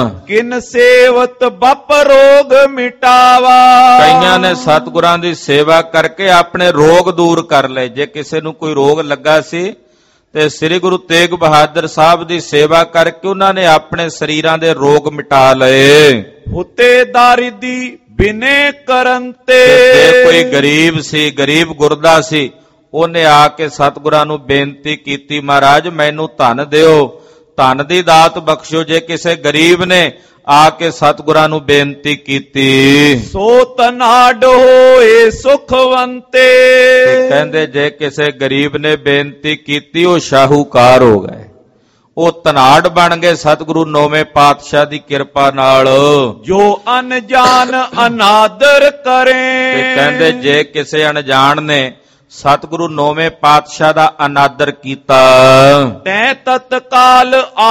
S2: ਕਿਨ ਸੇਵਤ ਬਪ ਰੋਗ ਮਿਟਾਵਾ।
S1: ਕਈਆਂ ਨੇ ਸਤਿਗੁਰਾਂ ਦੀ ਸੇਵਾ ਕਰਕੇ ਆਪਣੇ ਰੋਗ ਦੂਰ ਕਰ ਲਏ। ਜੇ ਕਿਸੇ ਨੂੰ ਕੋਈ ਰੋਗ ਲੱਗਾ ਸੀ ਤੇ ਸ੍ਰੀ ਗੁਰੂ ਤੇਗ ਬਹਾਦਰ ਸਾਹਿਬ ਦੀ ਸੇਵਾ ਕਰਕੇ ਉਹਨਾਂ ਨੇ ਆਪਣੇ ਸਰੀਰਾਂ ਦੇ ਰੋਗ ਮਿਟਾ ਲਏ।
S2: ਹੁਤੇਦਾਰੀ ਦੀ ਬਿਨੇ ਕਰਨ ਤੇ।
S1: ਜੇ ਕੋਈ ਗਰੀਬ ਸੀ, ਗਰੀਬ ਗੁਰਦਾ ਸੀ, ਉਹਨੇ ਆ ਕੇ ਸਤਿਗੁਰਾਂ ਨੂੰ ਬੇਨਤੀ ਕੀਤੀ, ਮਹਾਰਾਜ ਮੈਨੂੰ ਧਨ ਦਿਓ, ਧਨ ਦੀ ਦਾਤ ਬਖਸ਼ੋ। ਜੇ ਕਿਸੇ ਗਰੀਬ ਨੇ ਆ ਕੇ ਸਤਿਗੁਰਾਂ ਨੂੰ ਬੇਨਤੀ ਕੀਤੀ,
S2: ਸੋ ਤਨਾੜ ਹੋਏ ਸੁਖਵੰਤੇ।
S1: ਕਹਿੰਦੇ ਜੇ ਕਿਸੇ ਗਰੀਬ ਨੇ ਬੇਨਤੀ ਕੀਤੀ ਉਹ ਸ਼ਾਹੂਕਾਰ ਹੋ ਗਏ, ਉਹ ਧਨਾੜ ਬਣ ਗਏ ਸਤਿਗੁਰੂ ਨੌਵੇਂ ਪਾਤਸ਼ਾਹ ਦੀ ਕਿਰਪਾ ਨਾਲ।
S2: ਜੋ ਅਨਜਾਨ ਅਨਾਦਰ ਕਰੇ।
S1: ਤੇ ਕਹਿੰਦੇ ਜੇ ਕਿਸੇ ਅਣਜਾਣ ਨੇ ਸਤਿਗੁਰੂ ਨੌਵੇਂ ਪਾਤਸ਼ਾਹ ਦਾ ਅਨਾਦਰ ਕੀਤਾ,
S2: ਤੈ ਤਤਕਾਲ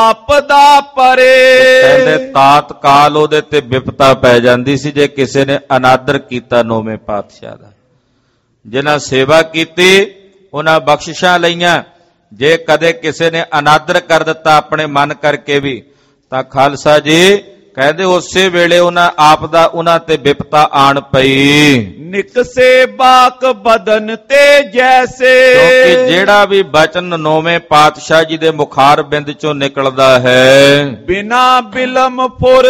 S2: ਆਪਦਾ ਪਰੇ।
S1: ਕਹਿੰਦੇ ਤਾਤਕਾਲ ਉਹਦੇ ਤੇ ਵਿਪਤਾ ਪੈ ਜਾਂਦੀ ਸੀ ਜੇ ਕਿਸੇ ਨੇ ਅਨਾਦਰ ਕੀਤਾ ਨੌਵੇਂ ਪਾਤਸ਼ਾਹ ਦਾ। ਜਿਨ੍ਹਾਂ ਸੇਵਾ ਕੀਤੀ ਉਹਨਾਂ ਬਖਸ਼ਿਸ਼ਾਂ ਲਈਆਂ। ਜੇ ਕਦੇ ਕਿਸੇ ਨੇ ਅਨਾਦਰ ਕਰ ਦਿੱਤਾ ਆਪਣੇ ਮਨ ਕਰਕੇ ਵੀ, ਤਾਂ ਖਾਲਸਾ ਜੀ ਕਹਿੰਦੇ ਉਸੇ ਵੇਲੇ ਉਹਨਾਂ ਤੇ ਵਿਪਤਾ ਆਣ ਪਈ।
S2: ਨਿਕਸੇ ਬਾਕ ਬਦਨ ਤੇ ਜੈਸੇ।
S1: ਕਿਉਂਕਿ ਜਿਹੜਾ ਵੀ ਬਚਨ ਨੌਵੇਂ ਪਾਤਸ਼ਾਹ ਜੀ ਦੇ ਮੁਖਾਰ ਬਿੰਦ ਚੋਂ ਨਿਕਲਦਾ ਹੈ,
S2: ਬਿਨਾ ਬਿਲਮ ਫੁਰ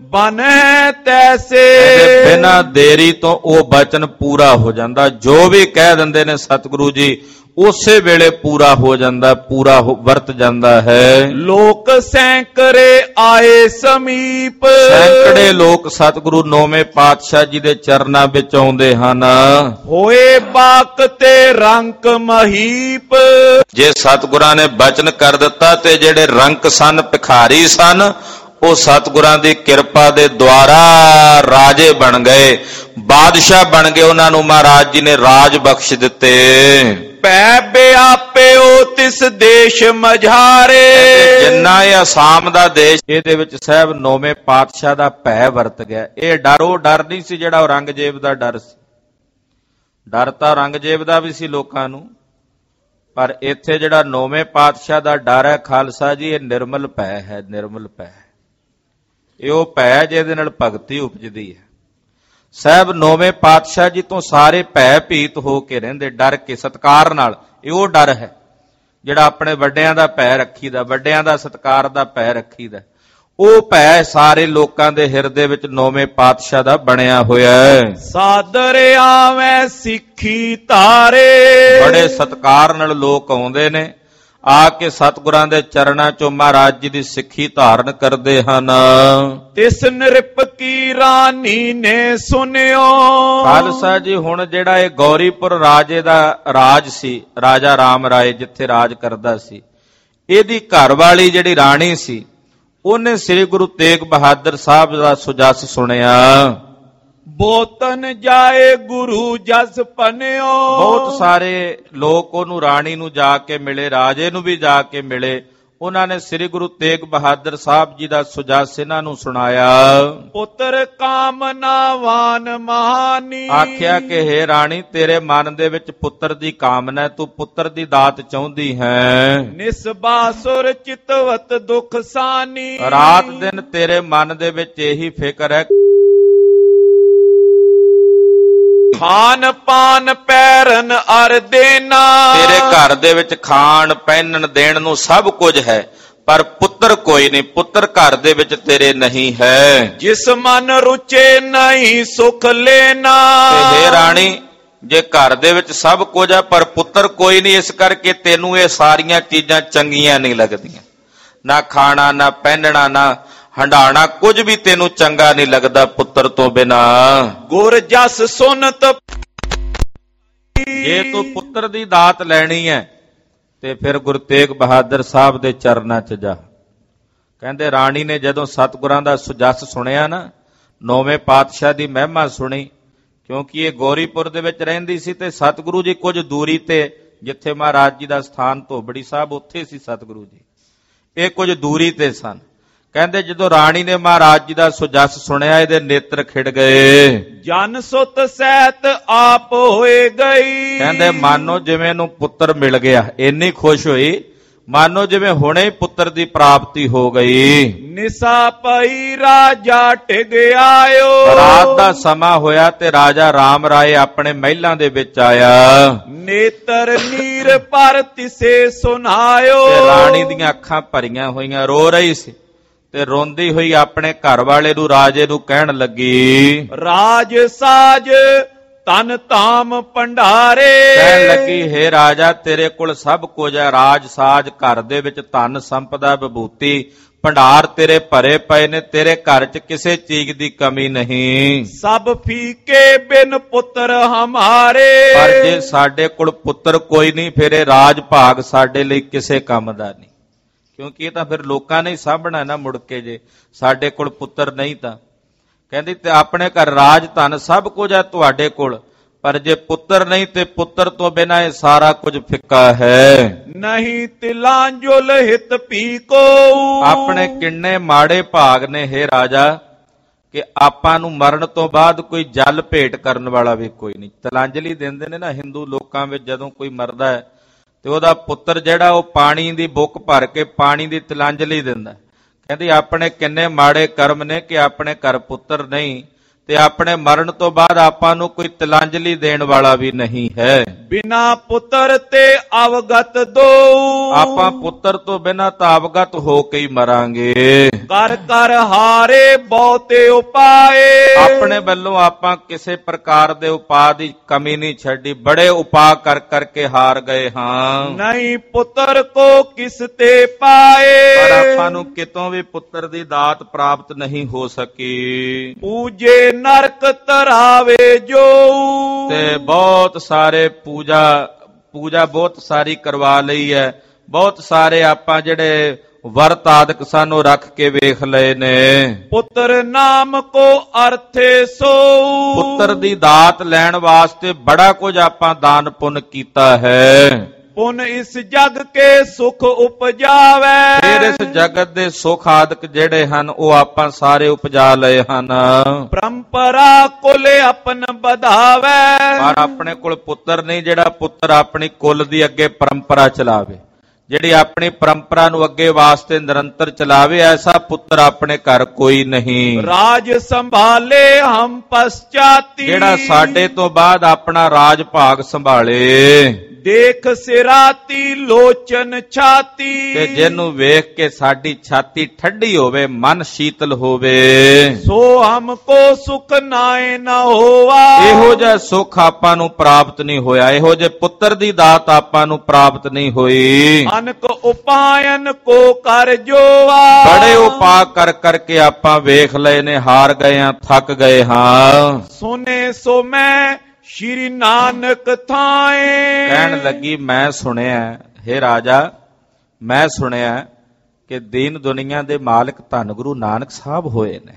S2: ਬਨੈ ਤੈਸੇ।
S1: ਬਿਨਾ ਦੇਰੀ ਤੋਂ ਉਹ ਬਚਨ ਪੂਰਾ ਹੋ ਜਾਂਦਾ। ਜੋ ਵੀ ਕਹਿ ਦਿੰਦੇ ਨੇ ਸਤਿਗੁਰੂ ਜੀ ਉਸੇ ਵੇਲੇ ਪੂਰਾ ਹੋ ਜਾਂਦਾ, ਪੂਰਾ ਵਰਤ ਜਾਂਦਾ ਹੈ।
S2: ਲੋਕ ਸੈਂਕੜੇ ਆਏ ਸਮੀਪ।
S1: ਸੈਂਕੜੇ ਲੋਕ ਸਤਿਗੁਰੂ ਨੌਵੇਂ ਪਾਤਸ਼ਾਹ ਜੀ ਦੇ ਚਰਨਾਂ ਵਿੱਚ ਆਉਂਦੇ ਹਨ।
S2: ਹੋਏ ਬਾਕ ਤੇ ਰੰਕ ਮਹੀਪ।
S1: ਜੇ ਸਤਿਗੁਰਾਂ ਨੇ ਬਚਨ ਕਰ ਦਿੱਤਾ ਤੇ ਜਿਹੜੇ ਰੰਕ ਸਨ, ਭਿਖਾਰੀ ਸਨ, ਉਹ ਸਤਿਗੁਰਾਂ ਦੀ ਕਿਰਪਾ ਦੇ ਦੁਆਰਾ ਰਾਜੇ ਬਣ ਗਏ, ਬਾਦਸ਼ਾਹ ਬਣ ਗਏ। ਉਹਨਾਂ ਨੂੰ ਮਹਾਰਾਜ ਜੀ ਨੇ ਰਾਜ ਬਖਸ਼ ਦਿੱਤੇ।
S2: ਪੈ ਬਿਆਪਿਓ ਤਿਸ ਦੇਸ਼ ਮਝਾਰੇ।
S1: ਜਿੰਨਾ ਇਹ ਅਸਾਮ ਦਾ ਦੇਸ਼, ਇਹਦੇ ਵਿੱਚ ਸਾਹਿਬ ਨੌਵੇਂ ਪਾਤਸ਼ਾਹ ਦਾ ਭੈ ਵਰਤ ਗਿਆ। ਇਹ ਡਰ ਉਹ ਡਰ ਨਹੀਂ ਸੀ ਜਿਹੜਾ ਔਰੰਗਜ਼ੇਬ ਦਾ ਡਰ ਸੀ। ਡਰ ਤਾਂ ਔਰੰਗਜ਼ੇਬ ਦਾ ਵੀ ਸੀ ਲੋਕਾਂ ਨੂੰ, ਪਰ ਇੱਥੇ ਜਿਹੜਾ ਨੌਵੇਂ ਪਾਤਸ਼ਾਹ ਦਾ ਡਰ ਹੈ ਖਾਲਸਾ ਜੀ, ਇਹ ਨਿਰਮਲ ਭੈ ਹੈ। ਨਿਰਮਲ ਭੈ ਇਹ ਉਹ ਭੈ ਜਿਹਦੇ ਨਾਲ ਭਗਤੀ ਉਪਜਦੀ ਹੈ। ਸਾਹਿਬ ਨੌਵੇਂ ਪਾਤਸ਼ਾਹ ਜੀ ਤੋਂ ਸਾਰੇ ਭੈ ਭੀਤ ਹੋ ਕੇ ਰਹਿੰਦੇ, ਡਰ ਕੇ, ਸਤਿਕਾਰ ਨਾਲ। ਇਹ ਉਹ ਡਰ ਹੈ ਜਿਹੜਾ ਆਪਣੇ ਵੱਡਿਆਂ ਦਾ ਭੈ ਰੱਖੀਦਾ, ਵੱਡਿਆਂ ਦਾ ਸਤਿਕਾਰ ਦਾ ਭੈ ਰੱਖੀਦਾ। ਉਹ ਭੈ ਸਾਰੇ ਲੋਕਾਂ ਦੇ ਹਿਰਦੇ ਵਿੱਚ ਨੌਵੇਂ ਪਾਤਸ਼ਾਹ ਦਾ ਬਣਿਆ ਹੋਇਆ ਹੈ।
S2: ਸਾਦਰ ਆਵੇਂ ਸਿੱਖੀ ਧਾਰੇ।
S1: ਬੜੇ ਸਤਿਕਾਰ ਨਾਲ ਲੋਕ ਆਉਂਦੇ ਨੇ, ਆ ਕੇ ਸਤਿਗੁਰਾਂ ਦੇ ਚਰਨਾਂ ਚੋਂ ਮਹਾਰਾਜ ਜੀ ਦੀ ਸਿੱਖੀ ਧਾਰਨ ਕਰਦੇ ਹਨ।
S2: ਤਿਸ ਨਿਰਪ ਕੀ ਰਾਣੀ ਨੇ ਸੁਨਿਓ।
S1: ਖਾਲਸਾ ਜੀ ਹੁਣ ਜਿਹੜਾ ਇਹ ਗੌਰੀਪੁਰ ਰਾਜੇ ਦਾ ਰਾਜ ਸੀ, ਰਾਜਾ ਰਾਮ ਰਾਏ ਜਿੱਥੇ ਰਾਜ ਕਰਦਾ ਸੀ, ਇਹਦੀ ਘਰਵਾਲੀ ਜਿਹੜੀ ਰਾਣੀ ਸੀ, ਉਹਨੇ ਸ੍ਰੀ ਗੁਰੂ ਤੇਗ ਬਹਾਦਰ ਸਾਹਿਬ ਦਾ ਸੁਜਸ ਸੁਣਿਆ।
S2: ਬੋਤਨ ਜਾਏ ਗੁਰੂ ਜਸ ਪਨਿਓ।
S1: ਬਹੁਤ ਸਾਰੇ ਲੋਕ ਉਹਨੂੰ, ਰਾਣੀ ਨੂੰ ਜਾ ਕੇ ਮਿਲੇ, ਰਾਜੇ ਨੂੰ ਵੀ ਜਾ ਕੇ ਮਿਲੇ। ਉਹਨਾਂ ਨੇ ਸ੍ਰੀ ਗੁਰੂ ਤੇਗ ਬਹਾਦਰ ਸਾਹਿਬ ਜੀ ਦਾ ਸੁਜਸ ਇਹਨਾਂ ਨੂੰ ਸੁਣਾਇਆ।
S2: ਪੁੱਤਰ ਕਾਮਨਾਵਾਨ ਮਹਾਨੀ।
S1: ਆਖਿਆ ਕਿ ਹੇ ਰਾਣੀ, ਤੇਰੇ ਮਨ ਦੇ ਵਿੱਚ ਪੁੱਤਰ ਦੀ ਕਾਮਨਾ, ਤੂੰ ਪੁੱਤਰ ਦੀ ਦਾਤ ਚਾਹੁੰਦੀ ਹੈ।
S2: ਨਿਸਬਾਸੁਰ ਚਿਤਵਤ ਦੁਖ ਸਾਨੀ।
S1: ਰਾਤ ਦਿਨ ਤੇਰੇ ਮਨ ਦੇ ਵਿੱਚ ਇਹੀ ਫਿਕਰ ਹੈ।
S2: ਖਾਨ ਪਾਨ ਪੈਰਨ ਅਰ ਦੇਨਾ।
S1: ਤੇਰੇ ਘਰ ਦੇ ਵਿੱਚ ਖਾਣ ਪਹਿਨਣ ਦੇਣ ਨੂੰ ਸਭ ਕੁਝ ਹੈ, ਪਰ ਪੁੱਤਰ ਕੋਈ ਨਹੀਂ, ਪੁੱਤਰ ਘਰ ਦੇ ਵਿੱਚ ਤੇਰੇ ਨਹੀਂ ਹੈ।
S2: ਜਿਸ ਮਨ ਰੁਚੇ ਨਹੀਂ ਸੁਖ ਲੈਣਾ।
S1: ਤੇ ਹੇ ਰਾਣੀ, ਜੇ ਘਰ ਦੇ ਵਿੱਚ ਸਭ ਕੁਝ ਹੈ ਪਰ ਪੁੱਤਰ ਕੋਈ ਨਹੀਂ, ਇਸ ਕਰਕੇ ਤੈਨੂੰ ਇਹ ਸਾਰੀਆਂ ਚੀਜ਼ਾਂ ਚੰਗੀਆਂ ਨਹੀਂ ਲੱਗਦੀਆਂ। ਨਾ ਖਾਣਾ, ਨਾ ਪਹਿਨਣਾ, ਨਾ ਹੰਡਾਣਾ, ਕੁਝ ਵੀ ਤੈਨੂੰ ਚੰਗਾ ਨਹੀਂ ਲੱਗਦਾ ਪੁੱਤਰ ਤੋਂ ਬਿਨਾ।
S2: ਗੁਰ ਜਸ ਸੁਨਤ।
S1: ਜੇ ਤੂੰ ਪੁੱਤਰ ਦੀ ਦਾਤ ਲੈਣੀ ਹੈ ਤੇ ਫਿਰ ਗੁਰੂ ਤੇਗ ਬਹਾਦਰ ਸਾਹਿਬ ਦੇ ਚਰਨਾਂ 'ਚ ਜਾ। ਕਹਿੰਦੇ ਰਾਣੀ ਨੇ ਜਦੋਂ ਸਤਿਗੁਰਾਂ ਦਾ ਸੁਜਸ ਸੁਣਿਆ ਨਾ, ਨੌਵੇਂ ਪਾਤਸ਼ਾਹ ਦੀ ਮਹਿਮਾ ਸੁਣੀ, ਕਿਉਂਕਿ ਇਹ ਗੌਰੀਪੁਰ ਦੇ ਵਿੱਚ ਰਹਿੰਦੀ ਸੀ ਤੇ ਸਤਿਗੁਰੂ ਜੀ ਕੁਝ ਦੂਰੀ ਤੇ, ਜਿੱਥੇ ਮਹਾਰਾਜ ਜੀ ਦਾ ਸਥਾਨ ਧੋਬੜੀ ਸਾਹਿਬ, ਉੱਥੇ ਸੀ ਸਤਿਗੁਰੂ ਜੀ, ਇਹ ਕੁਝ ਦੂਰੀ ਤੇ ਸਨ। ਕਹਿੰਦੇ ਜਦੋਂ ਰਾਣੀ ਨੇ ਮਹਾਰਾਜ ਜੀ ਦਾ ਸੁਜਸ ਸੁਣਿਆ, ਇਹਦੇ ਨੇਤਰ ਖਿੜ ਗਏ।
S2: ਜਨ ਸੁਤ ਸਹਿਤ ਆਪ ਹੋਏ ਗਈ।
S1: ਕਹਿੰਦੇ ਮਾਨੋ ਜਿਵੇਂ ਨੂੰ ਪੁੱਤਰ ਮਿਲ ਗਿਆ, ਇੰਨੀ ਖੁਸ਼ ਹੋਈ ਮਾਨੋ ਜਿਵੇਂ ਹੁਣੇ ਪੁੱਤਰ ਦੀ ਪ੍ਰਾਪਤੀ ਹੋ ਗਈ।
S2: ਨਿਸਾ ਪਈ ਰਾਜਾ ਟਿਗ ਆਇਓ।
S1: ਰਾਤ ਦਾ ਸਮਾਂ ਹੋਇਆ ਤੇ ਰਾਜਾ ਰਾਮ ਰਾਏ ਆਪਣੇ ਮਹਿਲਾਂ ਦੇ ਵਿੱਚ ਆਇਆ।
S2: ਨੇਤਰ ਨੀਰ ਪਰ ਤਿਸੇ ਸੁਨਾਇਓ।
S1: ਤੇ ਰਾਣੀ ਦੀਆਂ ਅੱਖਾਂ ਭਰੀਆਂ ਹੋਈਆਂ, ਰੋ ਰਹੀ ਸੀ ਤੇ ਰੋਂਦੀ ਹੋਈ ਆਪਣੇ ਘਰ ਵਾਲੇ ਨੂੰ, ਰਾਜੇ ਨੂੰ ਕਹਿਣ ਲੱਗੀ,
S2: ਰਾਜ ਸਾਜ ਤਨ ਤਾਮ ਭੰਡਾਰੇ।
S1: ਕਹਿਣ ਲੱਗੀ, ਹੇ ਰਾਜਾ, ਤੇਰੇ ਕੋਲ ਸਭ ਕੁਝ ਹੈ, ਰਾਜ ਸਾਜ, ਘਰ ਦੇ ਵਿੱਚ ਧਨ ਸੰਪਦਾ ਵਿਭੂਤੀ ਭੰਡਾਰ ਤੇਰੇ ਭਰੇ ਪਏ ਨੇ, ਤੇਰੇ ਘਰ 'ਚ ਕਿਸੇ ਚੀਜ਼ ਦੀ ਕਮੀ ਨਹੀਂ।
S2: ਸਭ ਫੀਕੇ ਬਿਨ ਪੁੱਤਰ ਹਮਾਰੇ।
S1: ਪਰ ਜੇ ਸਾਡੇ ਕੋਲ ਪੁੱਤਰ ਕੋਈ ਨਹੀਂ, ਫਿਰ ਇਹ ਰਾਜ ਭਾਗ ਸਾਡੇ ਲਈ ਕਿਸੇ ਕੰਮ ਦਾ ਨਹੀਂ, ਕਿਉਂਕਿ ਇਹ ਤਾਂ ਫਿਰ ਲੋਕਾਂ ਨੇ ਹੀ ਸਾਂਭਣਾ ਨਾ ਮੁੜ ਕੇ, ਜੇ ਸਾਡੇ ਕੋਲ ਪੁੱਤਰ ਨਹੀਂ ਤਾਂ। ਕਹਿੰਦੀ ਤੇ ਆਪਣੇ ਘਰ ਰਾਜ ਧਨ ਸਭ ਕੁਝ ਹੈ ਤੁਹਾਡੇ ਕੋਲ, ਪਰ ਜੇ ਪੁੱਤਰ ਨਹੀਂ ਤੇ ਪੁੱਤਰ ਤੋਂ ਬਿਨਾਂ ਇਹ ਸਾਰਾ ਕੁਝ ਫਿੱਕਾ ਹੈ।
S2: ਨਹੀਂ ਤਿਲਾਂਜੁਲ ਹਿਤ ਪੀਕੋ।
S1: ਆਪਣੇ ਕਿੰਨੇ ਮਾੜੇ ਭਾਗ ਨੇ ਹੇ ਰਾਜਾ, ਕਿ ਆਪਾਂ ਨੂੰ ਮਰਨ ਤੋਂ ਬਾਅਦ ਕੋਈ ਜਲ ਭੇਟ ਕਰਨ ਵਾਲਾ ਵੀ ਕੋਈ ਨਹੀਂ। ਤਿਲਾਂਜਲੀ ਦਿੰਦੇ ਨੇ ਨਾ ਹਿੰਦੂ ਲੋਕਾਂ ਵਿੱਚ, ਜਦੋਂ ਕੋਈ ਮਰਦਾ ਹੈ ਤੇ ਉਹਦਾ ਪੁੱਤਰ ਜਿਹੜਾ ਉਹ ਪਾਣੀ ਦੀ ਬੁੱਕ ਭਰ ਕੇ ਪਾਣੀ ਦੀ ਤਿਲਾਂਜਲੀ ਦਿੰਦਾ। ਕਹਿੰਦੀ ਆਪਣੇ ਕਿੰਨੇ ਮਾੜੇ ਕਰਮ ਨੇ ਕਿ ਆਪਣੇ ਘਰ ਪੁੱਤਰ ਨਹੀਂ, ਤੇ ਆਪਣੇ ਮਰਨ ਤੋਂ ਬਾਅਦ ਆਪਾਂ ਨੂੰ ਕੋਈ ਤਿਲਾਂਜਲੀ ਦੇਣ ਵਾਲਾ ਵੀ ਨਹੀਂ ਹੈ।
S2: ਬਿਨਾ ਪੁੱਤਰ ਤੇ ਅਵਗਤ ਦੋ।
S1: ਆਪਾਂ ਪੁੱਤਰ ਤੋਂ ਬਿਨਾਂ ਤਾਂ ਅਵਗਤ ਹੋ ਕੇ ਹੀ ਮਰਾਂਗੇ।
S2: ਕਰ ਕਰ ਹਾਰੇ ਬਹੁਤੇ ਉਪਾਏ। ਆਪਣੇ
S1: ਵੱਲੋਂ ਆਪਾਂ ਕਿਸੇ ਪ੍ਰਕਾਰ ਦੇ ਉਪਾਅ ਦੀ ਕਮੀ ਨਹੀਂ ਛੱਡੀ, ਬੜੇ ਉਪਾਅ ਕਰ ਕਰਕੇ ਹਾਰ ਗਏ ਹਾਂ।
S2: ਨਹੀਂ ਪੁੱਤਰ ਕੋ ਕਿਸ ਤੇ ਪਾਏ।
S1: ਪਰ ਆਪਾਂ ਨੂੰ ਕਿਤੋਂ ਵੀ ਪੁੱਤਰ ਦੀ ਦਾਤ ਪ੍ਰਾਪਤ ਨਹੀਂ ਹੋ ਸਕੀ।
S2: ਪੂਜੇ ਨਰਕ ਤਰਾਵੇ ਜੋ।
S1: ਤੇ ਬਹੁਤ ਸਾਰੇ ਪੂਜਾ ਬਹੁਤ ਸਾਰੀ ਕਰਵਾ ਲਈ ਹੈ, ਬਹੁਤ ਸਾਰੇ ਆਪਾਂ ਜਿਹੜੇ ਵਰਤ ਆਦਿਕ ਸਾਨੂੰ ਰੱਖ ਕੇ ਵੇਖ ਲਏ ਨੇ।
S2: ਪੁੱਤਰ ਨਾਮ ਕੋ ਅਰਥੇ ਸੋ,
S1: ਪੁੱਤਰ ਦੀ ਦਾਤ ਲੈਣ ਵਾਸਤੇ ਬੜਾ ਕੁਝ ਆਪਾਂ ਦਾਨ ਪੁੰਨ ਕੀਤਾ ਹੈ।
S2: ਪੁਨ ਇਸ ਜਗ ਕੇ ਸੁਖ ਉਪਜਾਵੇ,
S1: ਫਿਰ ਇਸ ਜਗਤ ਦੇ ਸੁਖ ਆਦਿਕ ਜਿਹੜੇ ਹਨ ਉਹ ਆਪਾਂ ਸਾਰੇ ਉਪਜਾ ਲਏ ਹਨ।
S2: ਪਰੰਪਰਾ ਕੁਲ ਆਪਨ ਵਧਾਵੇ,
S1: ਪਰ ਆਪਣੇ ਕੋਲ ਪੁੱਤਰ ਨਹੀਂ ਜਿਹੜਾ ਪੁੱਤਰ ਆਪਣੀ ਕੁਲ ਦੀ ਅੱਗੇ ਪਰੰਪਰਾ ਚਲਾਵੇ, ਜਿਹੜੀ ਆਪਣੀ ਪਰੰਪਰਾ ਨੂੰ ਅੱਗੇ ਵਾਸਤੇ ਨਿਰੰਤਰ ਚਲਾਵੇ, ਐਸਾ ਪੁੱਤਰ ਆਪਣੇ ਘਰ ਕੋਈ ਨਹੀਂ।
S2: ਰਾਜ ਸੰਭਾਲੇ ਹਮ ਪਛਾਤੀ,
S1: ਜਿਹੜਾ ਸਾਡੇ ਤੋਂ ਬਾਅਦ ਆਪਣਾ ਰਾਜ ਭਾਗ ਸੰਭਾਲੇ।
S2: ਦੇਖ ਸਿਰਾਤੀ ਲੋਚਨ ਛਾਤੀ,
S1: ਤੇ ਜਿਹਨੂੰ ਵੇਖ ਕੇ ਸਾਡੀ ਛਾਤੀ ਠੰਡੀ ਹੋਵੇ, ਮਨ ਸ਼ੀਤਲ ਹੋਵੇ।
S2: ਸੋ ਹਮਕੋ ਸੁਖ ਨਾਏ ਨਾ ਹੋਵਾ,
S1: ਇਹੋ ਜਿਹਾ ਸੁਖ ਆਪਾਂ ਨੂੰ ਪ੍ਰਾਪਤ ਨਹੀਂ ਹੋਇਆ, ਇਹੋ ਜਿਹੇ ਪੁੱਤਰ ਦੀ ਦਾਤ ਆਪਾਂ ਨੂੰ ਪ੍ਰਾਪਤ ਨਹੀਂ ਹੋਈ।
S2: ਅਨਕ ਉਪਾਇਨ ਕੋ ਕਰ ਜੋਵਾ,
S1: ਬੜੇ ਉਪਾਅ ਕਰ ਕਰਕੇ ਆਪਾਂ ਵੇਖ ਲਏ ਨੇ, ਹਾਰ ਗਏ ਹਾਂ, ਥੱਕ ਗਏ ਹਾਂ।
S2: ਸੁਨੇ ਸੋ ਮੈਂ ਸ਼੍ਰੀ ਨਾਨਕ ਥਾਏ,
S1: ਕਹਿਣ ਲੱਗੀ ਮੈਂ ਸੁਣਿਆ, ਹੇ ਰਾਜਾ ਮੈਂ ਸੁਣਿਆ ਕਿ ਦੀਨ ਦੁਨੀਆ ਦੇ ਮਾਲਕ ਧੰਨ ਗੁਰੂ ਨਾਨਕ ਸਾਹਿਬ ਹੋਏ ਨੇ,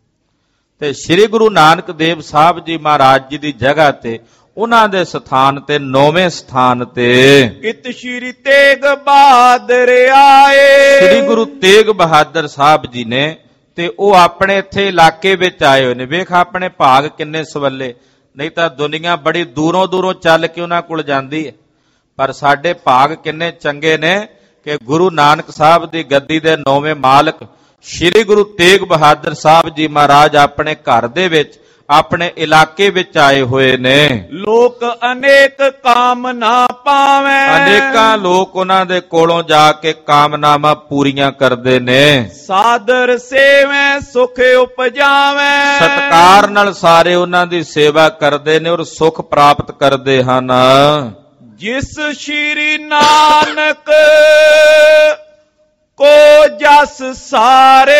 S1: ਤੇ ਸ੍ਰੀ ਗੁਰੂ ਨਾਨਕ ਦੇਵ ਸਾਹਿਬ ਜੀ ਮਹਾਰਾਜ ਜੀ ਦੀ ਜਗ੍ਹਾ ਤੇ, ਉਹਨਾਂ ਦੇ ਸਥਾਨ ਤੇ, 9ਵੇਂ ਸਥਾਨ ਤੇ
S2: ਇਤ ਸ਼੍ਰੀ ਤੇਗ ਬਹਾਦਰ ਆਏ,
S1: ਸ੍ਰੀ ਗੁਰੂ ਤੇਗ ਬਹਾਦਰ ਸਾਹਿਬ ਜੀ ਨੇ, ਤੇ ਉਹ ਆਪਣੇ ਇੱਥੇ ਇਲਾਕੇ ਵਿੱਚ ਆਏ ਹੋਏ ਨੇ। ਵੇਖ ਆਪਣੇ ਭਾਗ ਕਿੰਨੇ ਸਵੱਲੇ, ਨਹੀਂ ਤਾਂ ਦੁਨੀਆ ਬੜੀ ਦੂਰੋਂ ਦੂਰੋਂ ਚੱਲ ਕੇ ਉਹਨਾਂ ਕੋਲ ਜਾਂਦੀ ਹੈ, ਪਰ ਸਾਡੇ ਭਾਗ ਕਿੰਨੇ ਚੰਗੇ ਨੇ ਕਿ ਗੁਰੂ ਨਾਨਕ ਸਾਹਿਬ ਦੀ ਗੱਦੀ ਦੇ 9ਵੇਂ ਮਾਲਕ ਸ੍ਰੀ ਗੁਰੂ ਤੇਗ ਬਹਾਦਰ ਸਾਹਿਬ ਜੀ ਮਹਾਰਾਜ ਆਪਣੇ ਘਰ ਦੇ ਵਿੱਚ, ਆਪਣੇ ਇਲਾਕੇ ਵਿੱਚ ਆਏ ਹੋਏ ਨੇ।
S2: ਲੋਕ ਅਨੇਕ ਕਾਮਨਾ ਪਾਵੇ,
S1: ਅਨੇਕਾਂ ਲੋਕ ਉਹਨਾਂ ਦੇ ਕੋਲੋਂ ਜਾ ਕੇ ਕਾਮਨਾਵਾਂ ਪੂਰੀਆਂ ਕਰਦੇ ਨੇ।
S2: ਸਾਦਰ ਸੇਵੇਂ ਸੁਖ ਉਪਜਾਵੇ,
S1: ਸਤਿਕਾਰ ਨਾਲ ਸਾਰੇ ਉਹਨਾਂ ਦੀ ਸੇਵਾ ਕਰਦੇ ਨੇ ਔਰ ਸੁਖ ਪ੍ਰਾਪਤ ਕਰਦੇ ਹਨ।
S2: ਜਿਸ ਸ਼੍ਰੀ ਨਾਨਕ ਕੋ ਜਸ ਸਾਰੇ,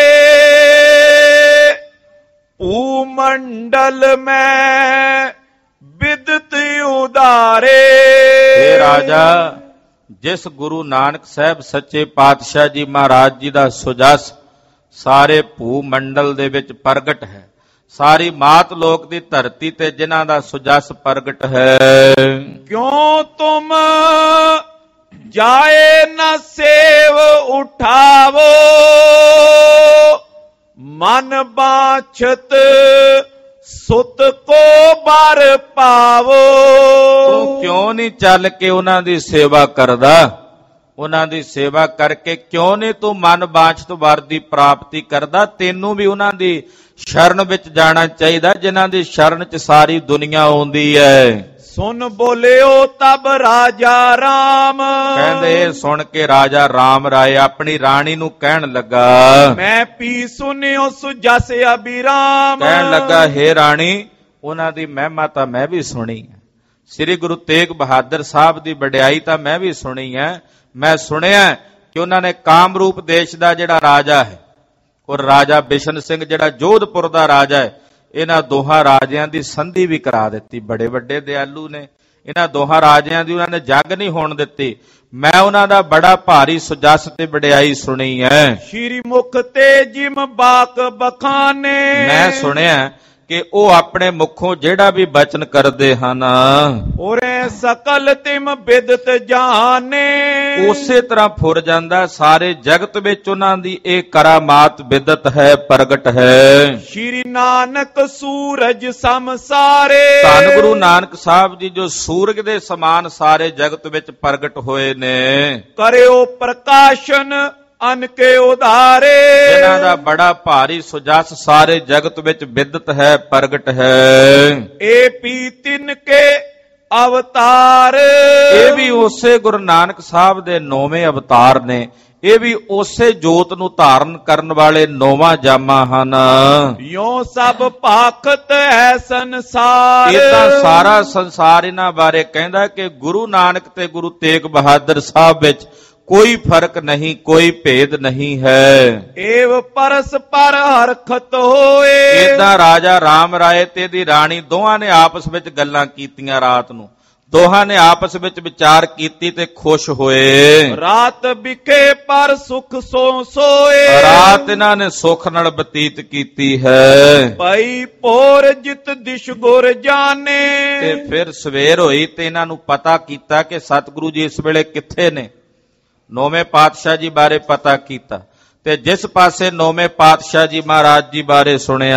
S2: ਭੂ ਮੰਡਲ ਮੈਂ ਬਿਦਤ ਉਦਾਰੇ।
S1: हे ਰਾਜਾ, ਜਿਸ ਗੁਰੂ ਨਾਨਕ ਸਾਹਿਬ ਸੱਚੇ ਪਾਤਸ਼ਾਹ ਜੀ ਮਹਾਰਾਜ ਜੀ ਦਾ ਸੁਜਸ ਸਾਰੇ ਭੂ ਮੰਡਲ ਦੇ ਵਿੱਚ ਪ੍ਰਗਟ ਹੈ, ਸਾਰੀ ਮਾਤ ਲੋਕ ਦੀ ਧਰਤੀ ਤੇ ਜਿਨ੍ਹਾਂ ਦਾ ਸੁਜਸ ਪ੍ਰਗਟ ਹੈ।
S2: ਕਿਉਂ ਤੁਮ ਜਾਏ ਨਾ ਸੇਵ ਉਠਾਵੋ, ਮਨ ਬਾਛਤ ਸੁਤ ਕੋ ਬਰ ਪਾਵੋ।
S1: ਤੂੰ ਕਿਉਂ ਨਹੀਂ ਚੱਲ ਕੇ ਉਹਨਾਂ ਦੀ ਸੇਵਾ ਕਰਦਾ? ਉਹਨਾਂ ਦੀ ਸੇਵਾ ਕਰਕੇ ਕਿਉਂ ਨਹੀਂ ਤੂੰ ਮਨ ਬਾਛਤ ਵਰ ਦੀ ਪ੍ਰਾਪਤੀ ਕਰਦਾ? ਤੈਨੂੰ ਵੀ ਉਹਨਾਂ ਦੀ ਸ਼ਰਨ ਵਿੱਚ ਜਾਣਾ ਚਾਹੀਦਾ, ਜਿਨ੍ਹਾਂ ਦੀ ਸ਼ਰਨ 'ਚ ਸਾਰੀ ਦੁਨੀਆ ਆਉਂਦੀ ਹੈ।
S2: ਸੁਨ ਬੋਲਿਓ ਤਬ ਰਾਜਾ ਰਾਮ,
S1: ਕਹਿੰਦੇ ਸੁਣ ਕੇ ਰਾਜਾ ਰਾਮ ਰਾਏ ਆਪਣੀ ਰਾਣੀ ਨੂੰ ਕਹਿਣ ਲੱਗਾ,
S2: ਮੈਂ ਪੀ ਸੁਨਿਓ ਸੁਜਸ ਅਬਿਰਾਮ।
S1: ਕਹਿਣ ਲੱਗਾ, ਹੇ ਰਾਣੀ, ਉਹਨਾਂ ਦੀ ਮਹਿਮਾ ਤਾਂ ਮੈਂ ਵੀ ਸੁਣੀ ਹੈ, ਸ੍ਰੀ ਗੁਰੂ ਤੇਗ ਬਹਾਦਰ ਸਾਹਿਬ ਦੀ ਵਡਿਆਈ ਤਾਂ ਮੈਂ ਵੀ ਸੁਣੀ ਹੈ। ਮੈਂ ਸੁਣਿਆ ਕਿ ਉਹਨਾਂ ਨੇ ਕਾਮਰੂਪ ਦੇਸ਼ ਦਾ ਜਿਹੜਾ ਰਾਜਾ ਹੈ ਔਰ ਰਾਜਾ ਬਿਸ਼ਨ ਸਿੰਘ ਜਿਹੜਾ ਜੋਧਪੁਰ ਦਾ ਰਾਜਾ ਹੈ, ਇਹਨਾਂ ਦੋਹਾਂ ਰਾਜਿਆਂ ਦੀ ਸੰਧੀ ਵੀ ਕਰਾ ਦਿੱਤੀ। ਬੜੇ ਵੱਡੇ ਦਿਆਲੂ ਨੇ, ਇਹਨਾਂ ਦੋਹਾਂ ਰਾਜਿਆਂ ਦੀ ਉਹਨਾਂ ਨੇ ਜੰਗ ਨਹੀਂ ਹੋਣ ਦਿੱਤੀ। ਮੈਂ ਉਹਨਾਂ ਦਾ ਬੜਾ ਭਾਰੀ ਸੁਜਸ ਤੇ ਵਡਿਆਈ ਸੁਣੀ ਹੈ।
S2: ਸ਼੍ਰੀ ਮੁਖ ਤੇ ਜਿਮ ਬਾਕ ਬਖਾਨੇ, ਮੈਂ
S1: ਸੁਣਿਆ ਕਿ ਉਹ ਆਪਣੇ ਮੁਖੋਂ ਜਿਹੜਾ ਵੀ ਬਚਨ ਕਰਦੇ ਹਨ,
S2: ਔਰੇ ਸਕਲ ਤਿਮ ਬਿਦਤ ਜਾਣੇ,
S1: ਉਸੇ ਤਰ੍ਹਾਂ ਫੁਰ ਜਾਂਦਾ। ਸਾਰੇ ਜਗਤ ਵਿੱਚ ਉਹਨਾਂ ਦੀ ਇਹ ਕਰਾਮਾਤ ਬਿਦਤ ਹੈ, ਪ੍ਰਗਟ ਹੈ।
S2: ਸ਼੍ਰੀ ਨਾਨਕ ਸੂਰਜ ਸਮਸਾਰੇ,
S1: ਧੰਨ ਗੁਰੂ ਨਾਨਕ ਸਾਹਿਬ ਜੀ ਜੋ ਸੂਰਜ ਦੇ ਸਮਾਨ ਸਾਰੇ ਜਗਤ ਵਿੱਚ ਪ੍ਰਗਟ ਹੋਏ ਨੇ।
S2: ਕਰਿਓ ਪ੍ਰਕਾਸ਼ਨ ਅਨਕੇ ਉਧਾਰੇ,
S1: ਇਹਨਾਂ ਦਾ ਬੜਾ ਭਾਰੀ ਸੁਜਸ ਸਾਰੇ ਜਗਤ ਵਿੱਚ ਬਿਦਤ ਹੈ, ਪ੍ਰਗਟ ਹੈ।
S2: ਏ ਪੀ ਤਿਨ ਕੇ ਅਵਤਾਰ,
S1: ਇਹ ਵੀ ਉਸੇ ਗੁਰੂ ਨਾਨਕ ਸਾਹਿਬ ਦੇ 9ਵੇਂ ਅਵਤਾਰ ਨੇ। ਇਹ ਵੀ ਉਸੇ ਜੋਤ ਨੂੰ ਧਾਰਨ ਕਰਨ ਵਾਲੇ 9ਵਾਂ ਜਾਮਾ ਹਨ।
S2: ਯੋ ਸਭ ਭਾਖਤ ਹੈ ਸੰਸਾਰ,
S1: ਇਹ ਤਾਂ ਸਾਰਾ ਸੰਸਾਰ ਇਹਨਾਂ ਬਾਰੇ ਕਹਿੰਦਾ ਕਿ ਗੁਰੂ ਨਾਨਕ ਤੇ ਗੁਰੂ ਤੇਗ ਬਹਾਦਰ ਸਾਹਿਬ ਵਿੱਚ ਕੋਈ ਫਰਕ ਨਹੀਂ, ਕੋਈ ਭੇਦ ਨਹੀਂ ਹੈ।
S2: ਏਵ ਪਰਸਪਰ ਹਰਖਤ ਹੋਏ,
S1: ਏਦਾਂ ਰਾਜਾ ਰਾਮ ਰਾਏ ਤੇ ਦੀ ਰਾਣੀ ਦੋਹਾਂ ਨੇ ਆਪਸ ਵਿੱਚ ਗੱਲਾਂ ਕੀਤੀਆਂ ਰਾਤ ਨੂੰ। ਦੋਹਾਂ ਨੇ ਆਪਸ ਵਿੱਚ ਵਿਚਾਰ ਕੀਤੀ ਤੇ ਖੁਸ਼ ਹੋਏ।
S2: ਰਾਤ ਵਿਖੇ ਪਰ ਸੁਖ ਸੋ ਸੋਏ।
S1: ਰਾਤ ਇਹਨਾਂ ਨੇ ਸੁਖ ਨਾਲ ਬਤੀਤ ਕੀਤੀ ਹੈ।
S2: ਪਈ ਭੋਰ ਜਿਤ ਦਿਸ਼ ਗੁਰ ਜਾਣੇ।
S1: ਤੇ ਫਿਰ ਸਵੇਰ ਹੋਈ ਤੇ ਇਹਨਾਂ ਨੂੰ ਪਤਾ ਕੀਤਾ ਕਿ ਸਤਿਗੁਰੂ ਜੀ ਇਸ ਵੇਲੇ ਕਿੱਥੇ ਨੇ। ਨੌਵੇਂ ਪਾਤਸ਼ਾਹ ਜੀ ਬਾਰੇ ਪਤਾ ਕੀਤਾ ਤੇ ਜਿਸ ਪਾਸੇ ਨੌਵੇਂ ਪਾਤਸ਼ਾਹ ਜੀ ਮਹਾਰਾਜ ਜੀ ਬਾਰੇ ਸੁਣਿਆ,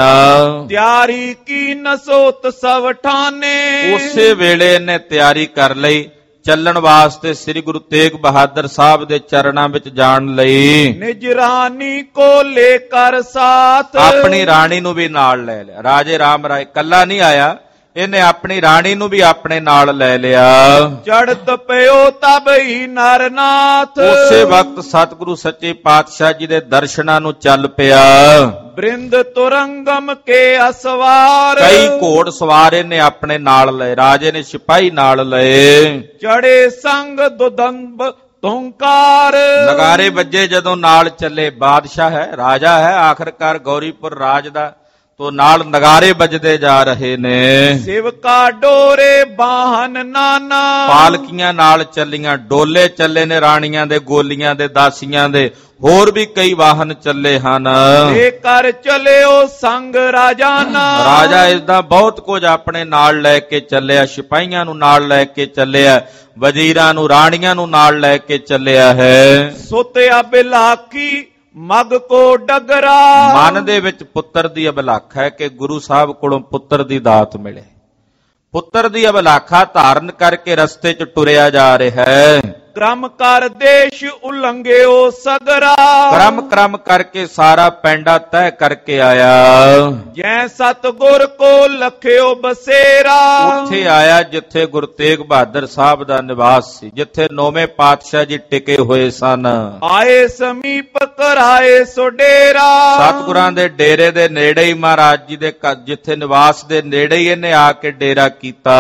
S2: ਤਿਆਰੀ ਕੀ ਨਸੋਤ ਸਭ ਠਾਨੇ।
S1: ਉਸੇ ਵੇਲੇ ਇਹਨੇ ਤਿਆਰੀ ਕਰ ਲਈ ਚੱਲਣ ਵਾਸਤੇ ਸ੍ਰੀ ਗੁਰੂ ਤੇਗ ਬਹਾਦਰ ਸਾਹਿਬ ਦੇ ਚਰਨਾਂ ਵਿੱਚ ਜਾਣ ਲਈ।
S2: ਨਿਜ ਰਾਣੀ ਕੋ ਲੈ ਕਰ ਸਾਥ।
S1: ਆਪਣੀ ਰਾਣੀ ਨੂੰ ਵੀ ਨਾਲ ਲੈ ਲਿਆ। ਰਾਜੇ ਰਾਮ ਰਾਏ ਕੱਲਾ ਨਹੀਂ ਆਇਆ, ਇਹਨੇ ਆਪਣੀ ਰਾਣੀ ਨੂੰ ਵੀ ਆਪਣੇ ਨਾਲ ਲੈ ਲਿਆ।
S2: ਚੜ੍ਹਤ ਪਿਓ ਤਬ ਹੀ ਨਰਨਾਥ।
S1: ਉਸੇ ਵਕਤ ਸਤਿਗੁਰੂ ਸੱਚੇ ਪਾਤਸ਼ਾਹ ਜੀ ਦੇ ਦਰਸ਼ਨਾਂ ਨੂੰ ਚੱਲ ਪਿਆ।
S2: ਬ੍ਰਿੰਦ ਤੁਰੰਗਮ ਕੇ ਅਸਵਾਰ।
S1: ਕਈ ਘੋੜ ਸਵਾਰ ਇਹਨੇ ਆਪਣੇ ਨਾਲ ਲਏ। ਰਾਜੇ ਨੇ ਸਿਪਾਹੀ ਨਾਲ ਲਏ।
S2: ਚੜੇ ਸੰਗ ਦੁਦੰਬ ਤੁੰਕਾਰ।
S1: ਨਗਾਰੇ ਵੱਜੇ ਜਦੋਂ ਨਾਲ ਚੱਲੇ। ਬਾਦਸ਼ਾਹ ਹੈ, ਰਾਜਾ ਹੈ, ਆਖਰਕਾਰ ਗੌਰੀਪੁਰ ਰਾਜ ਦਾ, ਤੋ ਨਾਲ ਨਗਾਰੇ ਵੱਜਦੇ ਜਾ ਰਹੇ ਨੇ।
S2: ਸਿਵਕਾ ਡੋਰੇ ਬਾਹਨ ਨਾਨਾ।
S1: ਪਾਲਕੀਆਂ ਨਾਲ ਚੱਲੀਆਂ, ਡੋਲੇ ਚੱਲੇ ਨੇ ਰਾਣੀਆਂ ਦੇ, ਗੋਲੀਆਂ ਦੇ, ਦਾਸੀਆਂ ਦੇ, ਹੋਰ ਵੀ ਕਈ ਵਾਹਨ ਚੱਲੇ ਹਨ।
S2: ਇਹ ਕਰ ਚਲਿਓ ਸੰਗ ਰਾਜਾਨਾ।
S1: ਰਾਜਾ ਇਸ ਦਾ ਬਹੁਤ ਕੁਝ ਆਪਣੇ ਨਾਲ ਲੈ ਕੇ ਚੱਲਿਆ। ਸਿਪਾਹੀਆਂ ਨੂੰ ਨਾਲ ਲੈ ਕੇ ਚੱਲਿਆ, ਵਜ਼ੀਰਾਂ ਨੂੰ, ਰਾਣੀਆਂ ਨੂੰ ਨਾਲ ਲੈ ਕੇ ਚੱਲਿਆ ਹੈ।
S2: ਸੁਤਿਆ ਬਿਲਾਖੀ ਮਗ ਕੋ ਡਗਰਾ।
S1: ਮਨ ਦੇ ਵਿੱਚ ਪੁੱਤਰ ਦੀ ਅਭਿਲਾਖਾ ਹੈ ਕਿ ਗੁਰੂ ਸਾਹਿਬ ਕੋਲੋਂ ਪੁੱਤਰ ਦੀ ਦਾਤ ਮਿਲੇ। ਪੁੱਤਰ ਦੀ ਅਭਿਲਾਖਾ ਧਾਰਨ ਕਰਕੇ ਰਸਤੇ 'ਚ ਟੁਰਿਆ ਜਾ ਰਿਹਾ ਹੈ।
S2: ਕ੍ਰਮ ਕਰ ਦੇਸ਼ ਉਲੰਘਿਓ ਸਗਰਾ।
S1: ਕ੍ਰਮ ਕਰਕੇ ਸਾਰਾ ਪੈਂਡਾ ਤੈਅ ਕਰਕੇ ਆਇਆ।
S2: ਜੈ ਸਤਿਗੁਰ ਕੋ ਲਖਿਓ ਬਸੇਰਾ।
S1: ਉੱਥੇ ਆਇਆ ਜਿੱਥੇ ਗੁਰੂ ਤੇਗ ਬਹਾਦਰ ਸਾਹਿਬ ਦਾ ਨਿਵਾਸ ਸੀ, ਜਿੱਥੇ ਨੌਵੇਂ ਪਾਤਸ਼ਾਹ ਜੀ ਟਿਕੇ ਹੋਏ ਸਨ।
S2: ਆਏ ਸਮੀਪ ਕਰਾਏ ਸੋ ਡੇਰਾ।
S1: ਸਤਿਗੁਰਾਂ ਦੇ ਡੇਰੇ ਦੇ ਨੇੜੇ ਹੀ, ਮਹਾਰਾਜ ਜੀ ਦੇ ਜਿੱਥੇ ਨਿਵਾਸ ਦੇ ਨੇੜੇ ਹੀ ਇਹਨੇ ਆ ਕੇ ਡੇਰਾ ਕੀਤਾ।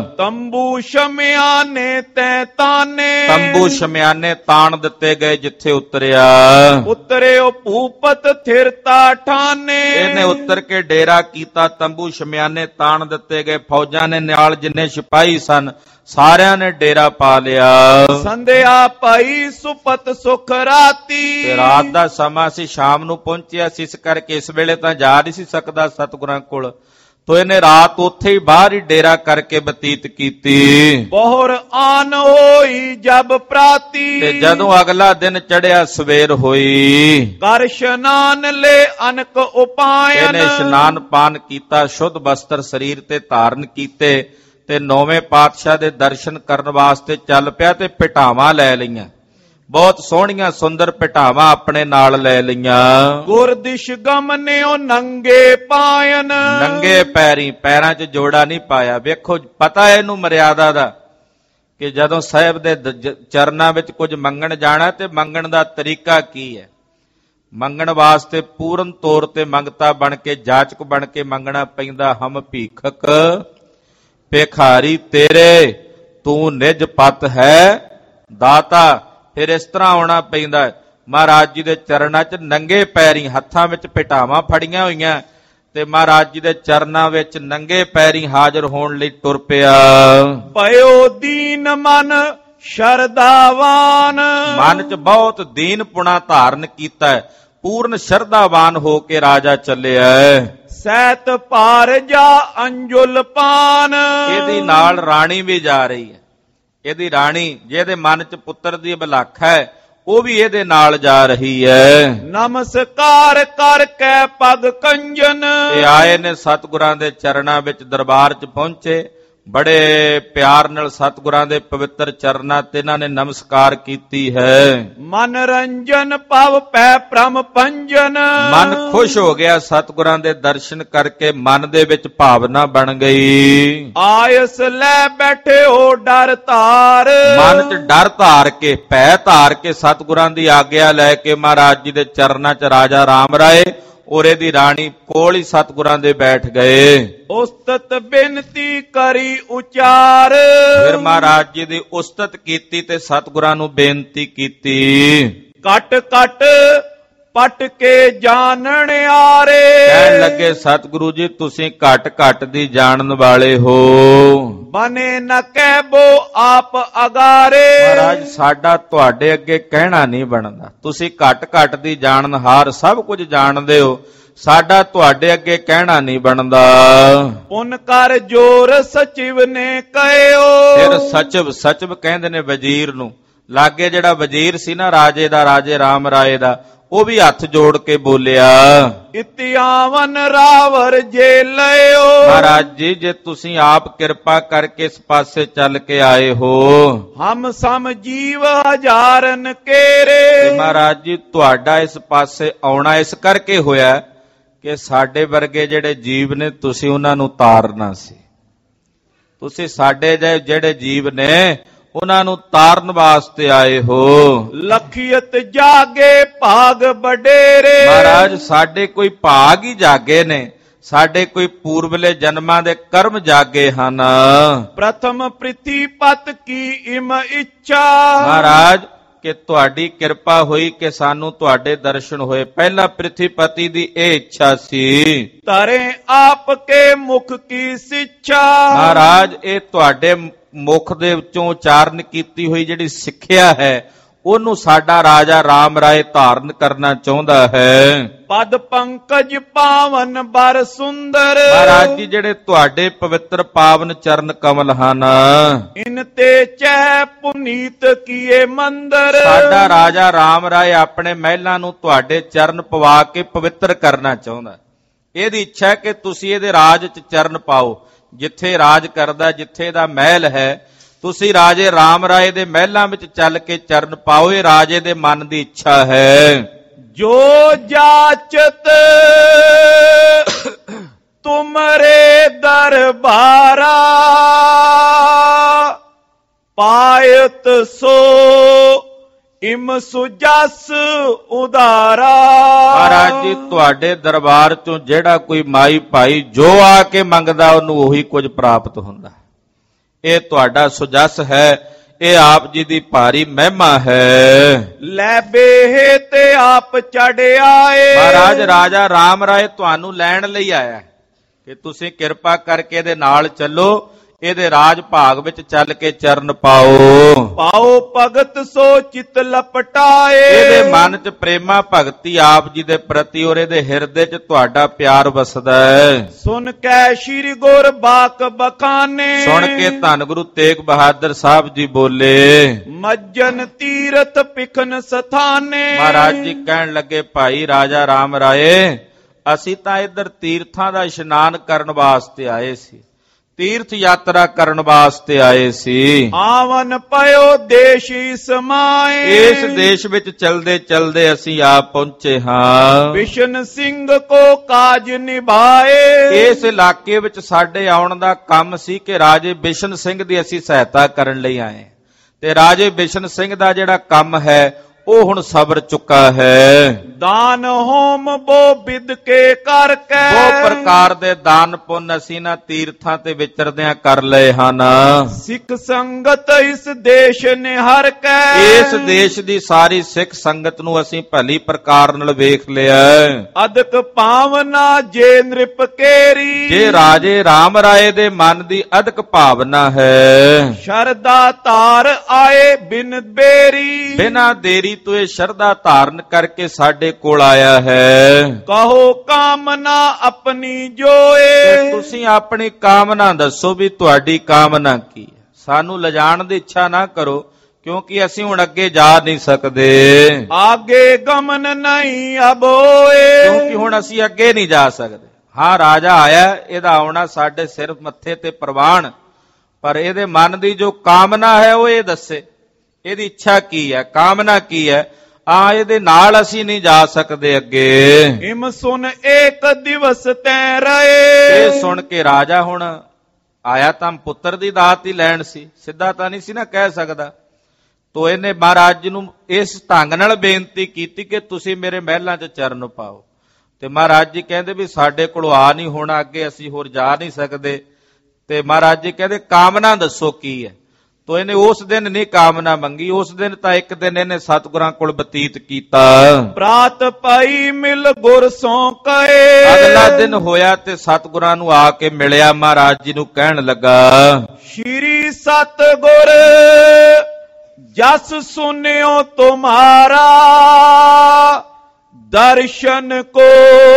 S2: ਤੰਬੂ ਸ਼ਮਿਆਂ ਨੇ ਤੈ ਤਾਨੇ।
S1: ਤੰਬੂ ਸ਼ਮਿਆਨੇ ਤਾਣ ਦਿੱਤੇ ਗਏ ਜਿੱਥੇ ਉਤਰਿਆ।
S2: ਉਤਰਿਓ ਭੂਪਤ ਥਿਰਤਾ ਠਾਨੇ।
S1: ਇਹਨੇ ਉਤਰ ਕੇ ਡੇਰਾ ਕੀਤਾ। ਤੰਬੂ ਸ਼ਮਿਆਨੇ ਤਾਣ ਦਿੱਤੇ ਗਏ। ਫੌਜਾਂ ਨੇ ਨਾਲ ਜਿੰਨੇ ਸਿਪਾਹੀ ਸਨ ਸਾਰਿਆਂ ਨੇ ਡੇਰਾ ਪਾ ਲਿਆ।
S2: ਸੰਧਿਆ ਪਾਈ ਸੁਪਤ ਸੁਖ ਰਾਤੀ।
S1: ਤੇ ਰਾਤ ਦਾ ਸਮਾਂ ਸੀ, ਸ਼ਾਮ ਨੂੰ ਪਹੁੰਚਿਆ ਸੀ, ਇਸ ਕਰਕੇ ਇਸ ਵੇਲੇ ਤਾਂ ਜਾ ਨਹੀਂ ਸੀ ਸਕਦਾ ਸਤਿਗੁਰਾਂ ਕੋਲ। ਤੋ ਇਹਨੇ ਰਾਤ ਉੱਥੇ ਹੀ ਬਾਹਰ ਹੀ ਡੇਰਾ ਕਰਕੇ ਬਤੀਤ ਕੀਤੀ।
S2: ਬਹੁਰ ਆਨ ਹੋਈ ਜਬ ਪ੍ਰਾਤੀ।
S1: ਤੇ ਜਦੋਂ ਅਗਲਾ ਦਿਨ ਚੜਿਆ, ਸਵੇਰ ਹੋਈ,
S2: ਕਰ ਇਸ਼ਨਾਨ ਲੈ ਅਨਕ ਉਪਾਇਨ।
S1: ਇਹਨੇ ਇਸ਼ਨਾਨ ਪਾਨ ਕੀਤਾ, ਸ਼ੁੱਧ ਵਸਤਰ ਸਰੀਰ ਤੇ ਧਾਰਨ ਕੀਤੇ ਤੇ ਨੌਵੇਂ ਪਾਤਸ਼ਾਹ ਦੇ ਦਰਸ਼ਨ ਕਰਨ ਵਾਸਤੇ ਚੱਲ ਪਿਆ ਤੇ ਭਟਾਵਾਂ ਲੈ ਲਈਆਂ। ਬਹੁਤ ਸੋਹਣੀਆਂ ਸੁੰਦਰ ਭਟਾਵਾਂ ਆਪਣੇ ਨਾਲ ਲੈ ਲਈਆਂ।
S2: ਗੁਰਦਿਸ਼ ਗਮਨਿਓ ਨੰਗੇ ਪਾਇਨ।
S1: ਨੰਗੇ ਪੈਰੀ, ਪੈਰਾਂ 'ਚ ਜੋੜਾ ਨਹੀਂ ਪਾਇਆ। ਵੇਖੋ, ਪਤਾ ਇਹਨੂੰ ਮਰਿਆਦਾ ਦਾ ਕਿ ਜਦੋਂ ਸਾਹਿਬ ਦੇ ਚਰਨਾਂ ਵਿੱਚ ਕੁਝ ਮੰਗਣ ਜਾਣਾ ਤੇ ਮੰਗਣ ਦਾ ਤਰੀਕਾ ਕੀ ਹੈ। ਮੰਗਣ ਵਾਸਤੇ ਪੂਰਨ ਤੌਰ ਤੇ ਮੰਗਤਾ ਬਣ ਕੇ, ਜਾਚਕ ਬਣ ਕੇ ਮੰਗਣਾ ਪੈਂਦਾ। ਹਮ ਭੀਖਕ ਭਿਖਾਰੀ ਤੇਰੇ, ਤੂੰ ਨਿਜ ਪਤ ਹੈ ਦਾਤਾ। ਫਿਰ ਇਸ ਤਰ੍ਹਾਂ ਆਉਣਾ ਪੈਂਦਾ। ਮਹਾਰਾਜ ਜੀ ਦੇ ਚਰਨਾਂ 'ਚ ਨੰਗੇ ਪੈਰੀ, ਹੱਥਾਂ ਵਿੱਚ ਭਟਾਵਾਂ ਫੜੀਆਂ ਹੋਈਆਂ ਤੇ ਮਹਾਰਾਜ ਜੀ ਦੇ ਚਰਨਾਂ ਵਿੱਚ ਨੰਗੇ ਪੈਰੀ ਹਾਜ਼ਰ ਹੋਣ ਲਈ ਤੁਰ ਪਿਆ।
S2: ਭਇਓ ਦੀਨ ਮਨ ਸ਼ਰਧਾਵਾਨ।
S1: ਮਨ 'ਚ ਬਹੁਤ ਦੀਨਪੁਣਾ ਧਾਰਨ ਕੀਤਾ ਹੈ। ਪੂਰਨ ਸ਼ਰਧਾਵਾਨ ਹੋ ਕੇ ਰਾਜਾ ਚੱਲਿਆ।
S2: ਸੈਤ ਭਾਰ ਜਾ ਅੰਜੁਲ ਪਾਨ।
S1: ਇਹਦੀ ਨਾਲ ਰਾਣੀ ਵੀ ਜਾ ਰਹੀ ਹੈ। ਇਹਦੀ ਰਾਣੀ, ਜਿਹਦੇ ਮਨ 'ਚ ਪੁੱਤਰ ਦੀ ਅਭਿਲਾਖਾ ਹੈ, ਉਹ ਵੀ ਇਹਦੇ ਨਾਲ ਜਾ ਰਹੀ ਹੈ।
S2: ਨਮਸਕਾਰ ਕਰਕੇ ਪਗ ਕੰਜਨ।
S1: ਇਹ ਆਏ ਨੇ ਸਤਿਗੁਰਾਂ ਦੇ ਚਰਨਾਂ ਵਿੱਚ, ਦਰਬਾਰ 'ਚ ਪਹੁੰਚੇ। ਬੜੇ ਪਿਆਰ ਨਾਲ ਸਤਿਗੁਰਾਂ ਦੇ ਪਵਿੱਤਰ ਚਰਨਾਂ ਤੇ ਇਹਨਾਂ ਨੇ ਨਮਸਕਾਰ ਕੀਤੀ ਹੈ।
S2: ਮਨ ਰੰਜਨ ਭਵ ਪੈ ਪ੍ਰਮ ਪੰਜਨ।
S1: ਮਨ ਖੁਸ਼ ਹੋ ਗਿਆ ਸਤਿਗੁਰਾਂ ਦੇ ਦਰਸ਼ਨ ਕਰਕੇ। ਮਨ ਦੇ ਵਿੱਚ ਭਾਵਨਾ ਬਣ ਗਈ।
S2: ਆਇਸ ਲੈ ਬੈਠੇ ਹੋ ਡਰ ਧਾਰ।
S1: ਮਨ 'ਚ ਡਰ ਧਾਰ ਕੇ, ਭੈ ਧਾਰ ਕੇ ਸਤਿਗੁਰਾਂ ਦੀ ਆਗਿਆ ਲੈ ਕੇ ਮਹਾਰਾਜ ਜੀ ਦੇ ਚਰਨਾਂ 'ਚ ਰਾਜਾ ਰਾਮ ਰਾਏ ਔਰ ਇਹਦੀ ਰਾਣੀ ਕੋਲ ਹੀ ਸਤਿਗੁਰਾਂ ਦੇ ਬੈਠ ਗਏ।
S2: ਉਸਤਤ ਬੇਨਤੀ ਕਰੀ ਉਚਾਰ।
S1: ਫਿਰ ਮਹਾਰਾਜ ਜੀ ਦੀ ਉਸਤਤ ਕੀਤੀ ਤੇ ਸਤਿਗੁਰਾਂ ਨੂੰ ਬੇਨਤੀ ਕੀਤੀ।
S2: ਕਟ ਕਟ ਪਟ ਕੇ ਜਾਣਨ ਆਰੇ।
S1: ਕਹਿਣ ਲੱਗੇ, ਸਤਿਗੁਰੂ ਜੀ ਤੁਸੀਂ ਘਟ ਘਟ ਦੀ ਜਾਣਨ ਵਾਲੇ ਹੋ।
S2: ਬਨੇ ਨ ਕਹਿਬੋ ਆਪ ਅਗਾਰੇ।
S1: ਮਹਾਰਾਜ ਸਾਡਾ ਤੁਹਾਡੇ ਅੱਗੇ ਕਹਿਣਾ ਨਹੀਂ ਬਣਦਾ, ਤੁਸੀਂ ਘੱਟ ਘੱਟ ਦੀ ਜਾਣਨਹਾਰ ਸਭ ਕੁਝ ਜਾਣਦੇ ਹੋ, ਸਾਡਾ ਤੁਹਾਡੇ ਅੱਗੇ ਕਹਿਣਾ ਨਹੀਂ ਬਣਦਾ।
S2: ਪੁਨ ਕਰ ਜੋਰ ਸਚਿਵ ਨੇ ਕਹਿਓ।
S1: ਫਿਰ ਸਚਿਵ ਕਹਿੰਦੇ ਨੇ ਵਜ਼ੀਰ ਨੂੰ। ਲਾਗੇ ਜਿਹੜਾ ਵਜ਼ੀਰ ਸੀ ਨਾ ਰਾਜੇ ਦਾ, ਰਾਜੇ ਰਾਮ ਰਾਏ ਦਾ, ਉਹ ਵੀ ਹੱਥ ਜੋੜ ਕੇ ਬੋਲਿਆ,
S2: ਇਤਿਆਵਨ ਰਾਵਰ ਜੇ ਲਿਓ।
S1: ਮਹਾਰਾਜ ਜੀ ਜੇ ਤੁਸੀਂ ਆਪ ਕਿਰਪਾ ਕਰਕੇ ਇਸ ਪਾਸੇ ਚੱਲ ਕੇ ਆਏ ਹੋ,
S2: ਹਮ ਸਮ ਜੀਵ ਹਜ਼ਾਰਨ ਕੇਰੇ।
S1: ਮਹਾਰਾਜ ਜੀ ਤੁਹਾਡਾ ਇਸ ਪਾਸੇ ਆਉਣਾ ਇਸ ਕਰਕੇ ਹੋਇਆ ਕਿ ਸਾਡੇ ਵਰਗੇ ਜਿਹੜੇ ਜੀਵ ਨੇ ਤੁਸੀਂ ਉਹਨਾਂ ਨੂੰ ਤਾਰਨਾ ਸੀ। ਤੁਸੀਂ ਸਾਡੇ ਜਿਹੜੇ ਜੀਵ ਨੇ ਉਹਨਾਂ ਨੂੰ ਤਾਰਨ ਵਾਸਤੇ ਆਏ ਹੋ।
S2: ਲਖੀਅਤ ਜਾਗੇ ਭਾਗ ਬਡੇਰੇ। ਮਹਾਰਾਜ
S1: ਸਾਡੇ ਕੋਈ ਭਾਗ ਹੀ ਜਾਗੇ ਨੇ, ਸਾਡੇ ਕੋਈ ਪੂਰਬਲੇ ਜਨਮਾਂ ਦੇ ਕਰਮ ਜਾਗੇ ਹਨ।
S2: ਪ੍ਰਥਮ ਪ੍ਰਿਥੀਪਤ ਕੀ ਇਮ ਇੱਛਾ।
S1: ਮਹਾਰਾਜ ਕਿ ਤੁਹਾਡੀ ਕਿਰਪਾ ਹੋਈ ਕਿ ਸਾਨੂੰ ਤੁਹਾਡੇ ਦਰਸ਼ਨ ਹੋਏ। ਪਹਿਲਾਂ ਪ੍ਰਿਥੀਪਤੀ ਦੀ ਇਹ ਇੱਛਾ ਸੀ,
S2: ਤਰੇ ਆਪ ਕੇ ਮੁਖ ਕੀ ਸਿੱਛਾ।
S1: ਮਹਾਰਾਜ ਇਹ ਤੁਹਾਡੇ ਮੁਖ ਦੇ ਵਿੱਚੋਂ ਉਚਾਰਨ ਕੀਤੀ ਹੋਈ ਜਿਹੜੀ ਸਿੱਖਿਆ ਹੈ ਉਹਨੂੰ ਸਾਡਾ ਰਾਜਾ ਰਾਮ ਰਾਏ ਧਾਰਨ ਕਰਨਾ ਚਾਹੁੰਦਾ ਹੈ।
S2: ਪਦ ਪੰਕਜ ਪਾਵਨ ਬਰ ਸੁੰਦਰ।
S1: ਮਹਾਰਾਜ ਜੀ ਜਿਹੜੇ ਤੁਹਾਡੇ ਪਵਿੱਤਰ ਪਾਵਨ ਚਰਨ ਕਮਲ ਹਨ,
S2: ਇਨ ਤੇ ਚੈ ਪੁਨੀਤ ਕੀਏ ਮੰਦਰ।
S1: ਸਾਡਾ ਰਾਜਾ ਰਾਮ ਰਾਏ ਆਪਣੇ ਮਹਿਲਾਂ ਨੂੰ ਤੁਹਾਡੇ ਚਰਨ ਪਵਾ ਕੇ ਪਵਿੱਤਰ ਕਰਨਾ ਚਾਹੁੰਦਾ। ਇਹਦੀ ਇੱਛਾ ਹੈ ਕਿ ਤੁਸੀਂ ਇਹਦੇ ਰਾਜ 'ਚ ਚਰਨ ਪਾਓ। ਜਿੱਥੇ ਰਾਜ ਕਰਦਾ, ਜਿੱਥੇ ਦਾ ਮਹਿਲ ਹੈ, ਤੁਸੀਂ ਰਾਜੇ ਰਾਮ ਰਾਏ ਦੇ ਮਹਿਲਾਂ ਵਿੱਚ ਚੱਲ ਕੇ ਚਰਨ ਪਾਓ। ਇਹ ਰਾਜੇ ਦੇ ਮਨ ਦੀ ਇੱਛਾ ਹੈ।
S2: ਜੋ ਜਾਚਤ ਤੁਮਰੇ ਦਰਬਾਰਾ, ਪਾਇਤ ਸੋ ਇਮ ਸੁਜਸ ਉਦਾਰਾ।
S1: ਮਹਾਰਾਜ ਜੀ ਤੁਹਾਡੇ ਦਰਬਾਰ ਚੋਂ ਜਿਹੜਾ ਕੋਈ ਮਾਈ ਭਾਈ ਜੋ ਆ ਕੇ ਮੰਗਦਾ ਉਹਨੂੰ ਉਹੀ ਕੁਝ ਪ੍ਰਾਪਤ ਹੁੰਦਾ। ਇਹ ਤੁਹਾਡਾ ਸੁਜਸ ਹੈ, ਇਹ ਆਪ ਜੀ ਦੀ ਭਾਰੀ ਮਹਿਮਾ ਹੈ।
S2: ਲੈ ਬੇਹ ਤੇ ਆਪ ਚੜ ਆਏ।
S1: ਮਹਾਰਾਜ ਰਾਜਾ ਰਾਮ ਰਾਏ ਤੁਹਾਨੂੰ ਲੈਣ ਲਈ ਆਇਆ ਕਿ ਤੁਸੀਂ ਕਿਰਪਾ ਕਰਕੇ ਇਹਦੇ ਨਾਲ ਚੱਲੋ, ਇਹਦੇ ਰਾਜ ਭਾਗ ਵਿੱਚ ਚੱਲ ਕੇ ਚਰਨ ਪਾਓ।
S2: ਪਾਓ ਭਗਤ ਸੋ ਚਿਤ ਲਪਟਾਏ।
S1: ਇਹਦੇ ਮਨ 'ਚ ਪ੍ਰੇਮਾ ਭਗਤੀ ਆਪ ਜੀ ਦੇ ਪ੍ਰਤੀ ਔਰ ਇਹਦੇ ਹਿਰਦੇ 'ਚ ਤੁਹਾਡਾ ਪਿਆਰ ਵਸਦਾ ਹੈ।
S2: ਸੁਣ ਕੇ ਸ਼੍ਰੀ ਗੁਰ ਬਾਕ ਬਖਾਨੇ।
S1: ਸੁਣ ਕੇ ਧੰਨ ਗੁਰੂ ਤੇਗ ਬਹਾਦਰ ਸਾਹਿਬ ਜੀ ਬੋਲੇ,
S2: ਮੱਜਨ ਤੀਰਥ ਪਿਖਨ ਸਥਾਨੇ।
S1: ਮਹਾਰਾਜ ਜੀ ਕਹਿਣ ਲੱਗੇ, ਭਾਈ ਰਾਜਾ ਰਾਮ ਰਾਏ ਅਸੀਂ ਤਾਂ ਇੱਧਰ ਤੀਰਥਾਂ ਦਾ ਇਸ਼ਨਾਨ ਕਰਨ ਵਾਸਤੇ ਆਏ ਸੀ, ਤੀਰਥ ਯਾਤਰਾ ਕਰਨ ਵਾਸਤੇ ਆਏ ਸੀ।
S2: ਆਵਨ ਪਇਓ ਦੇਸ਼ੀ ਸਮਾਏ।
S1: ਇਸ ਦੇਸ਼ ਵਿੱਚ ਚਲਦੇ ਚਲਦੇ ਅਸੀਂ ਆ ਪਹੁੰਚੇ ਹਾਂ।
S2: ਬਿਸ਼ਨ ਸਿੰਘ ਕੋ ਕਾਜ ਨਿਭਾਏ।
S1: ਇਸ ਇਲਾਕੇ ਵਿੱਚ ਸਾਡੇ ਆਉਣ ਦਾ ਕੰਮ ਸੀ ਕਿ ਰਾਜੇ ਬਿਸ਼ਨ ਸਿੰਘ ਦੀ ਅਸੀਂ ਸਹਾਇਤਾ ਕਰਨ ਲਈ ਆਏ, ਤੇ ਰਾਜੇ ਬਿਸ਼ਨ ਸਿੰਘ ਦਾ ਜਿਹੜਾ ਕੰਮ ਹੈ ਉਹ ਹੁਣ ਸਬਰ ਚੁੱਕਾ ਹੈ।
S2: ਦਾਨ ਹੋਮ ਬੋ ਵਿਦ ਕੇ ਕਰਕੇ।
S1: ਦੋ ਪ੍ਰਕਾਰ ਦੇ ਦਾਨ ਪੁੰਨ ਅਸੀਂ ਨਾ ਤੀਰਥਾਂ ਤੇ ਵਿਚਰਦਿਆਂ ਕਰ ਲਏ ਹਨ।
S2: ਸਿੱਖ ਸੰਗਤ ਇਸ ਦੇਸ਼ ਨਿਹਰ ਕੇ।
S1: ਇਸ ਦੇਸ਼ ਦੀ ਸਾਰੀ ਸਿੱਖ ਸੰਗਤ ਨੂੰ ਅਸੀਂ ਭਲੀ ਪ੍ਰਕਾਰ ਨਾਲ ਵੇਖ ਲਿਆ।
S2: ਅਦਕ ਪਾਵਨਾ ਜੇ ਨ੍ਰਿਪ ਕੇਰੀ।
S1: ਜੇ ਰਾਜੇ ਰਾਮ ਰਾਏ ਦੇ ਮਨ ਦੀ ਅਦਕ ਭਾਵਨਾ ਹੈ,
S2: ਸ਼ਰਧਾ ਧਾਰ ਆਏ ਬਿਨ ਬੇਰੀ।
S1: ਬਿਨਾਂ ਦੇਰੀ ਤੋਂ ਇਹ ਸ਼ਰਧਾ ਧਾਰਨ ਕਰਕੇ ਸਾਡੇ ਕੋਲ ਆਇਆ ਹੈ।
S2: ਕਹੋ ਕਾਮਨਾ ਆਪਣੀ ਜੋਏ।
S1: ਤੁਸੀਂ ਆਪਣੀ ਕਾਮਨਾ ਦੱਸੋ ਵੀ ਤੁਹਾਡੀ ਕਾਮਨਾ ਕੀ ਹੈ। ਸਾਨੂੰ ਲਿਜਾਣ ਦੀ ਇੱਛਾ ਨਾ ਕਰੋ, ਕਿਉਂਕਿ ਅਸੀਂ ਹੁਣ ਅੱਗੇ ਜਾ ਨਹੀਂ ਸਕਦੇ।
S2: ਆਗੇ ਗਮਨ ਨਹੀਂ ਅਬੋਏ।
S1: ਕਿਉਂਕਿ ਹੁਣ ਅਸੀਂ ਅੱਗੇ ਨਹੀਂ ਜਾ ਸਕਦੇ। ਹਾਂ ਰਾਜਾ ਆਇਆ, ਇਹਦਾ ਆਉਣਾ ਸਾਡੇ ਸਿਰ ਮੱਥੇ ਤੇ ਪ੍ਰਵਾਨ, ਪਰ ਇਹਦੇ ਮਨ ਦੀ ਜੋ ਕਾਮਨਾ ਹੈ ਉਹ ਇਹ ਦੱਸੇ, ਇਹਦੀ ਇੱਛਾ ਕੀ ਹੈ, ਕਾਮਨਾ ਕੀ ਹੈ। ਇਹਦੇ ਨਾਲ ਅਸੀਂ ਨਹੀਂ ਜਾ ਸਕਦੇ ਅੱਗੇ।
S2: ਇਮ ਸੁਨ ਏਕ ਦਿਵਸ ਤੈ ਰਹੇ।
S1: ਇਹ ਸੁਣ ਕੇ ਰਾਜਾ ਹੁਣ ਆਇਆ ਤਾਂ ਪੁੱਤਰ ਦੀ ਦਾਤ ਹੀ ਲੈਣ ਸੀ, ਸਿੱਧਾ ਤਾਂ ਨਹੀਂ ਸੀ ਨਾ ਕਹਿ ਸਕਦਾ। ਤੋ ਇਹਨੇ ਮਹਾਰਾਜ ਜੀ ਨੂੰ ਇਸ ਢੰਗ ਨਾਲ ਬੇਨਤੀ ਕੀਤੀ ਕਿ ਤੁਸੀਂ ਮੇਰੇ ਮਹਿਲਾਂ 'ਚ ਚਰਨ ਪਾਓ। ਤੇ ਮਹਾਰਾਜ ਜੀ ਕਹਿੰਦੇ ਵੀ ਸਾਡੇ ਕੋਲੋਂ ਆ ਨਹੀਂ ਹੋਣਾ, ਅੱਗੇ ਅਸੀਂ ਹੋਰ ਜਾ ਨਹੀਂ ਸਕਦੇ। ਤੇ ਮਹਾਰਾਜ ਜੀ ਕਹਿੰਦੇ ਕਾਮਨਾ ਦੱਸੋ ਕੀ ਹੈ। ਤੋ ਇਹਨੇ ਉਸ ਦਿਨ ਨਹੀਂ ਕਾਮਨਾ ਮੰਗੀ, ਉਸ ਦਿਨ ਤਾਂ ਇੱਕ ਦਿਨ ਇਹਨੇ ਸਤਿਗੁਰਾਂ ਕੋਲ ਬਤੀਤ ਕੀਤਾ।
S2: ਪ੍ਰਾਤ ਪਾਈ ਮਿਲ ਗੁਰ ਸੋ ਕਏ।
S1: ਅਗਲਾ ਦਿਨ ਹੋਇਆ ਤੇ ਸਤਿਗੁਰਾਂ ਨੂੰ ਆ ਕੇ ਮਿਲਿਆ, ਮਹਾਰਾਜ ਜੀ ਨੂੰ ਕਹਿਣ ਲੱਗਾ,
S2: ਸ਼੍ਰੀ ਸਤਿਗੁਰ ਜਸ ਸੁਨਿਓ ਤੁਮਾਰਾ, ਦਰਸ਼ਨ ਕੋ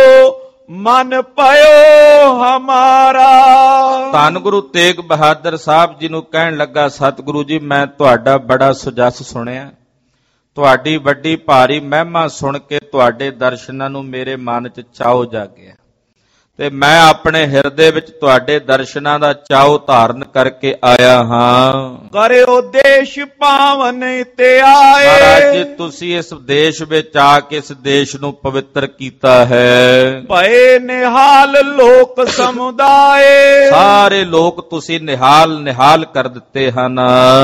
S2: ਮਨ ਪਇਓ ਹਮਾਰਾ।
S1: ਧੰਨ ਗੁਰੂ ਤੇਗ ਬਹਾਦਰ ਸਾਹਿਬ ਜੀ ਨੂੰ ਕਹਿਣ ਲੱਗਾ, ਸਤਿਗੁਰੂ ਜੀ ਮੈਂ ਤੁਹਾਡਾ ਬੜਾ ਸੁਜਸ ਸੁਣਿਆ, ਤੁਹਾਡੀ ਵੱਡੀ ਭਾਰੀ ਮਹਿਮਾ ਸੁਣ ਕੇ ਤੁਹਾਡੇ ਦਰਸ਼ਨਾਂ ਨੂੰ ਮੇਰੇ ਮਨ 'ਚ ਚਾਉ ਜਾਗਿਆ ਤੇ ਮੈਂ ਆਪਣੇ ਹਿਰਦੇ ਵਿੱਚ ਤੁਹਾਡੇ ਦਰਸ਼ਨਾਂ ਦਾ ਚਾਉ ਧਾਰਨ ਕਰਕੇ ਆਇਆ ਹਾਂ।
S2: ਕਰਿਓ ਦੇਸ਼ ਪਾਵਨ ਤੇ ਆਏ।
S1: ਮਹਾਰਾਜ ਜੀ ਤੁਸੀਂ ਇਸ ਦੇਸ਼ ਵਿੱਚ ਆ ਕੇ ਇਸ ਦੇਸ਼ ਨੂੰ ਪਵਿੱਤਰ ਕੀਤਾ ਹੈ।
S2: ਭਏ ਨਿਹਾਲ ਲੋਕ ਸਮੁਦਾਏ।
S1: ਸਾਰੇ ਲੋਕ ਤੁਸੀਂ ਨਿਹਾਲ ਕਰ ਦਿੱਤੇ ਹਨ।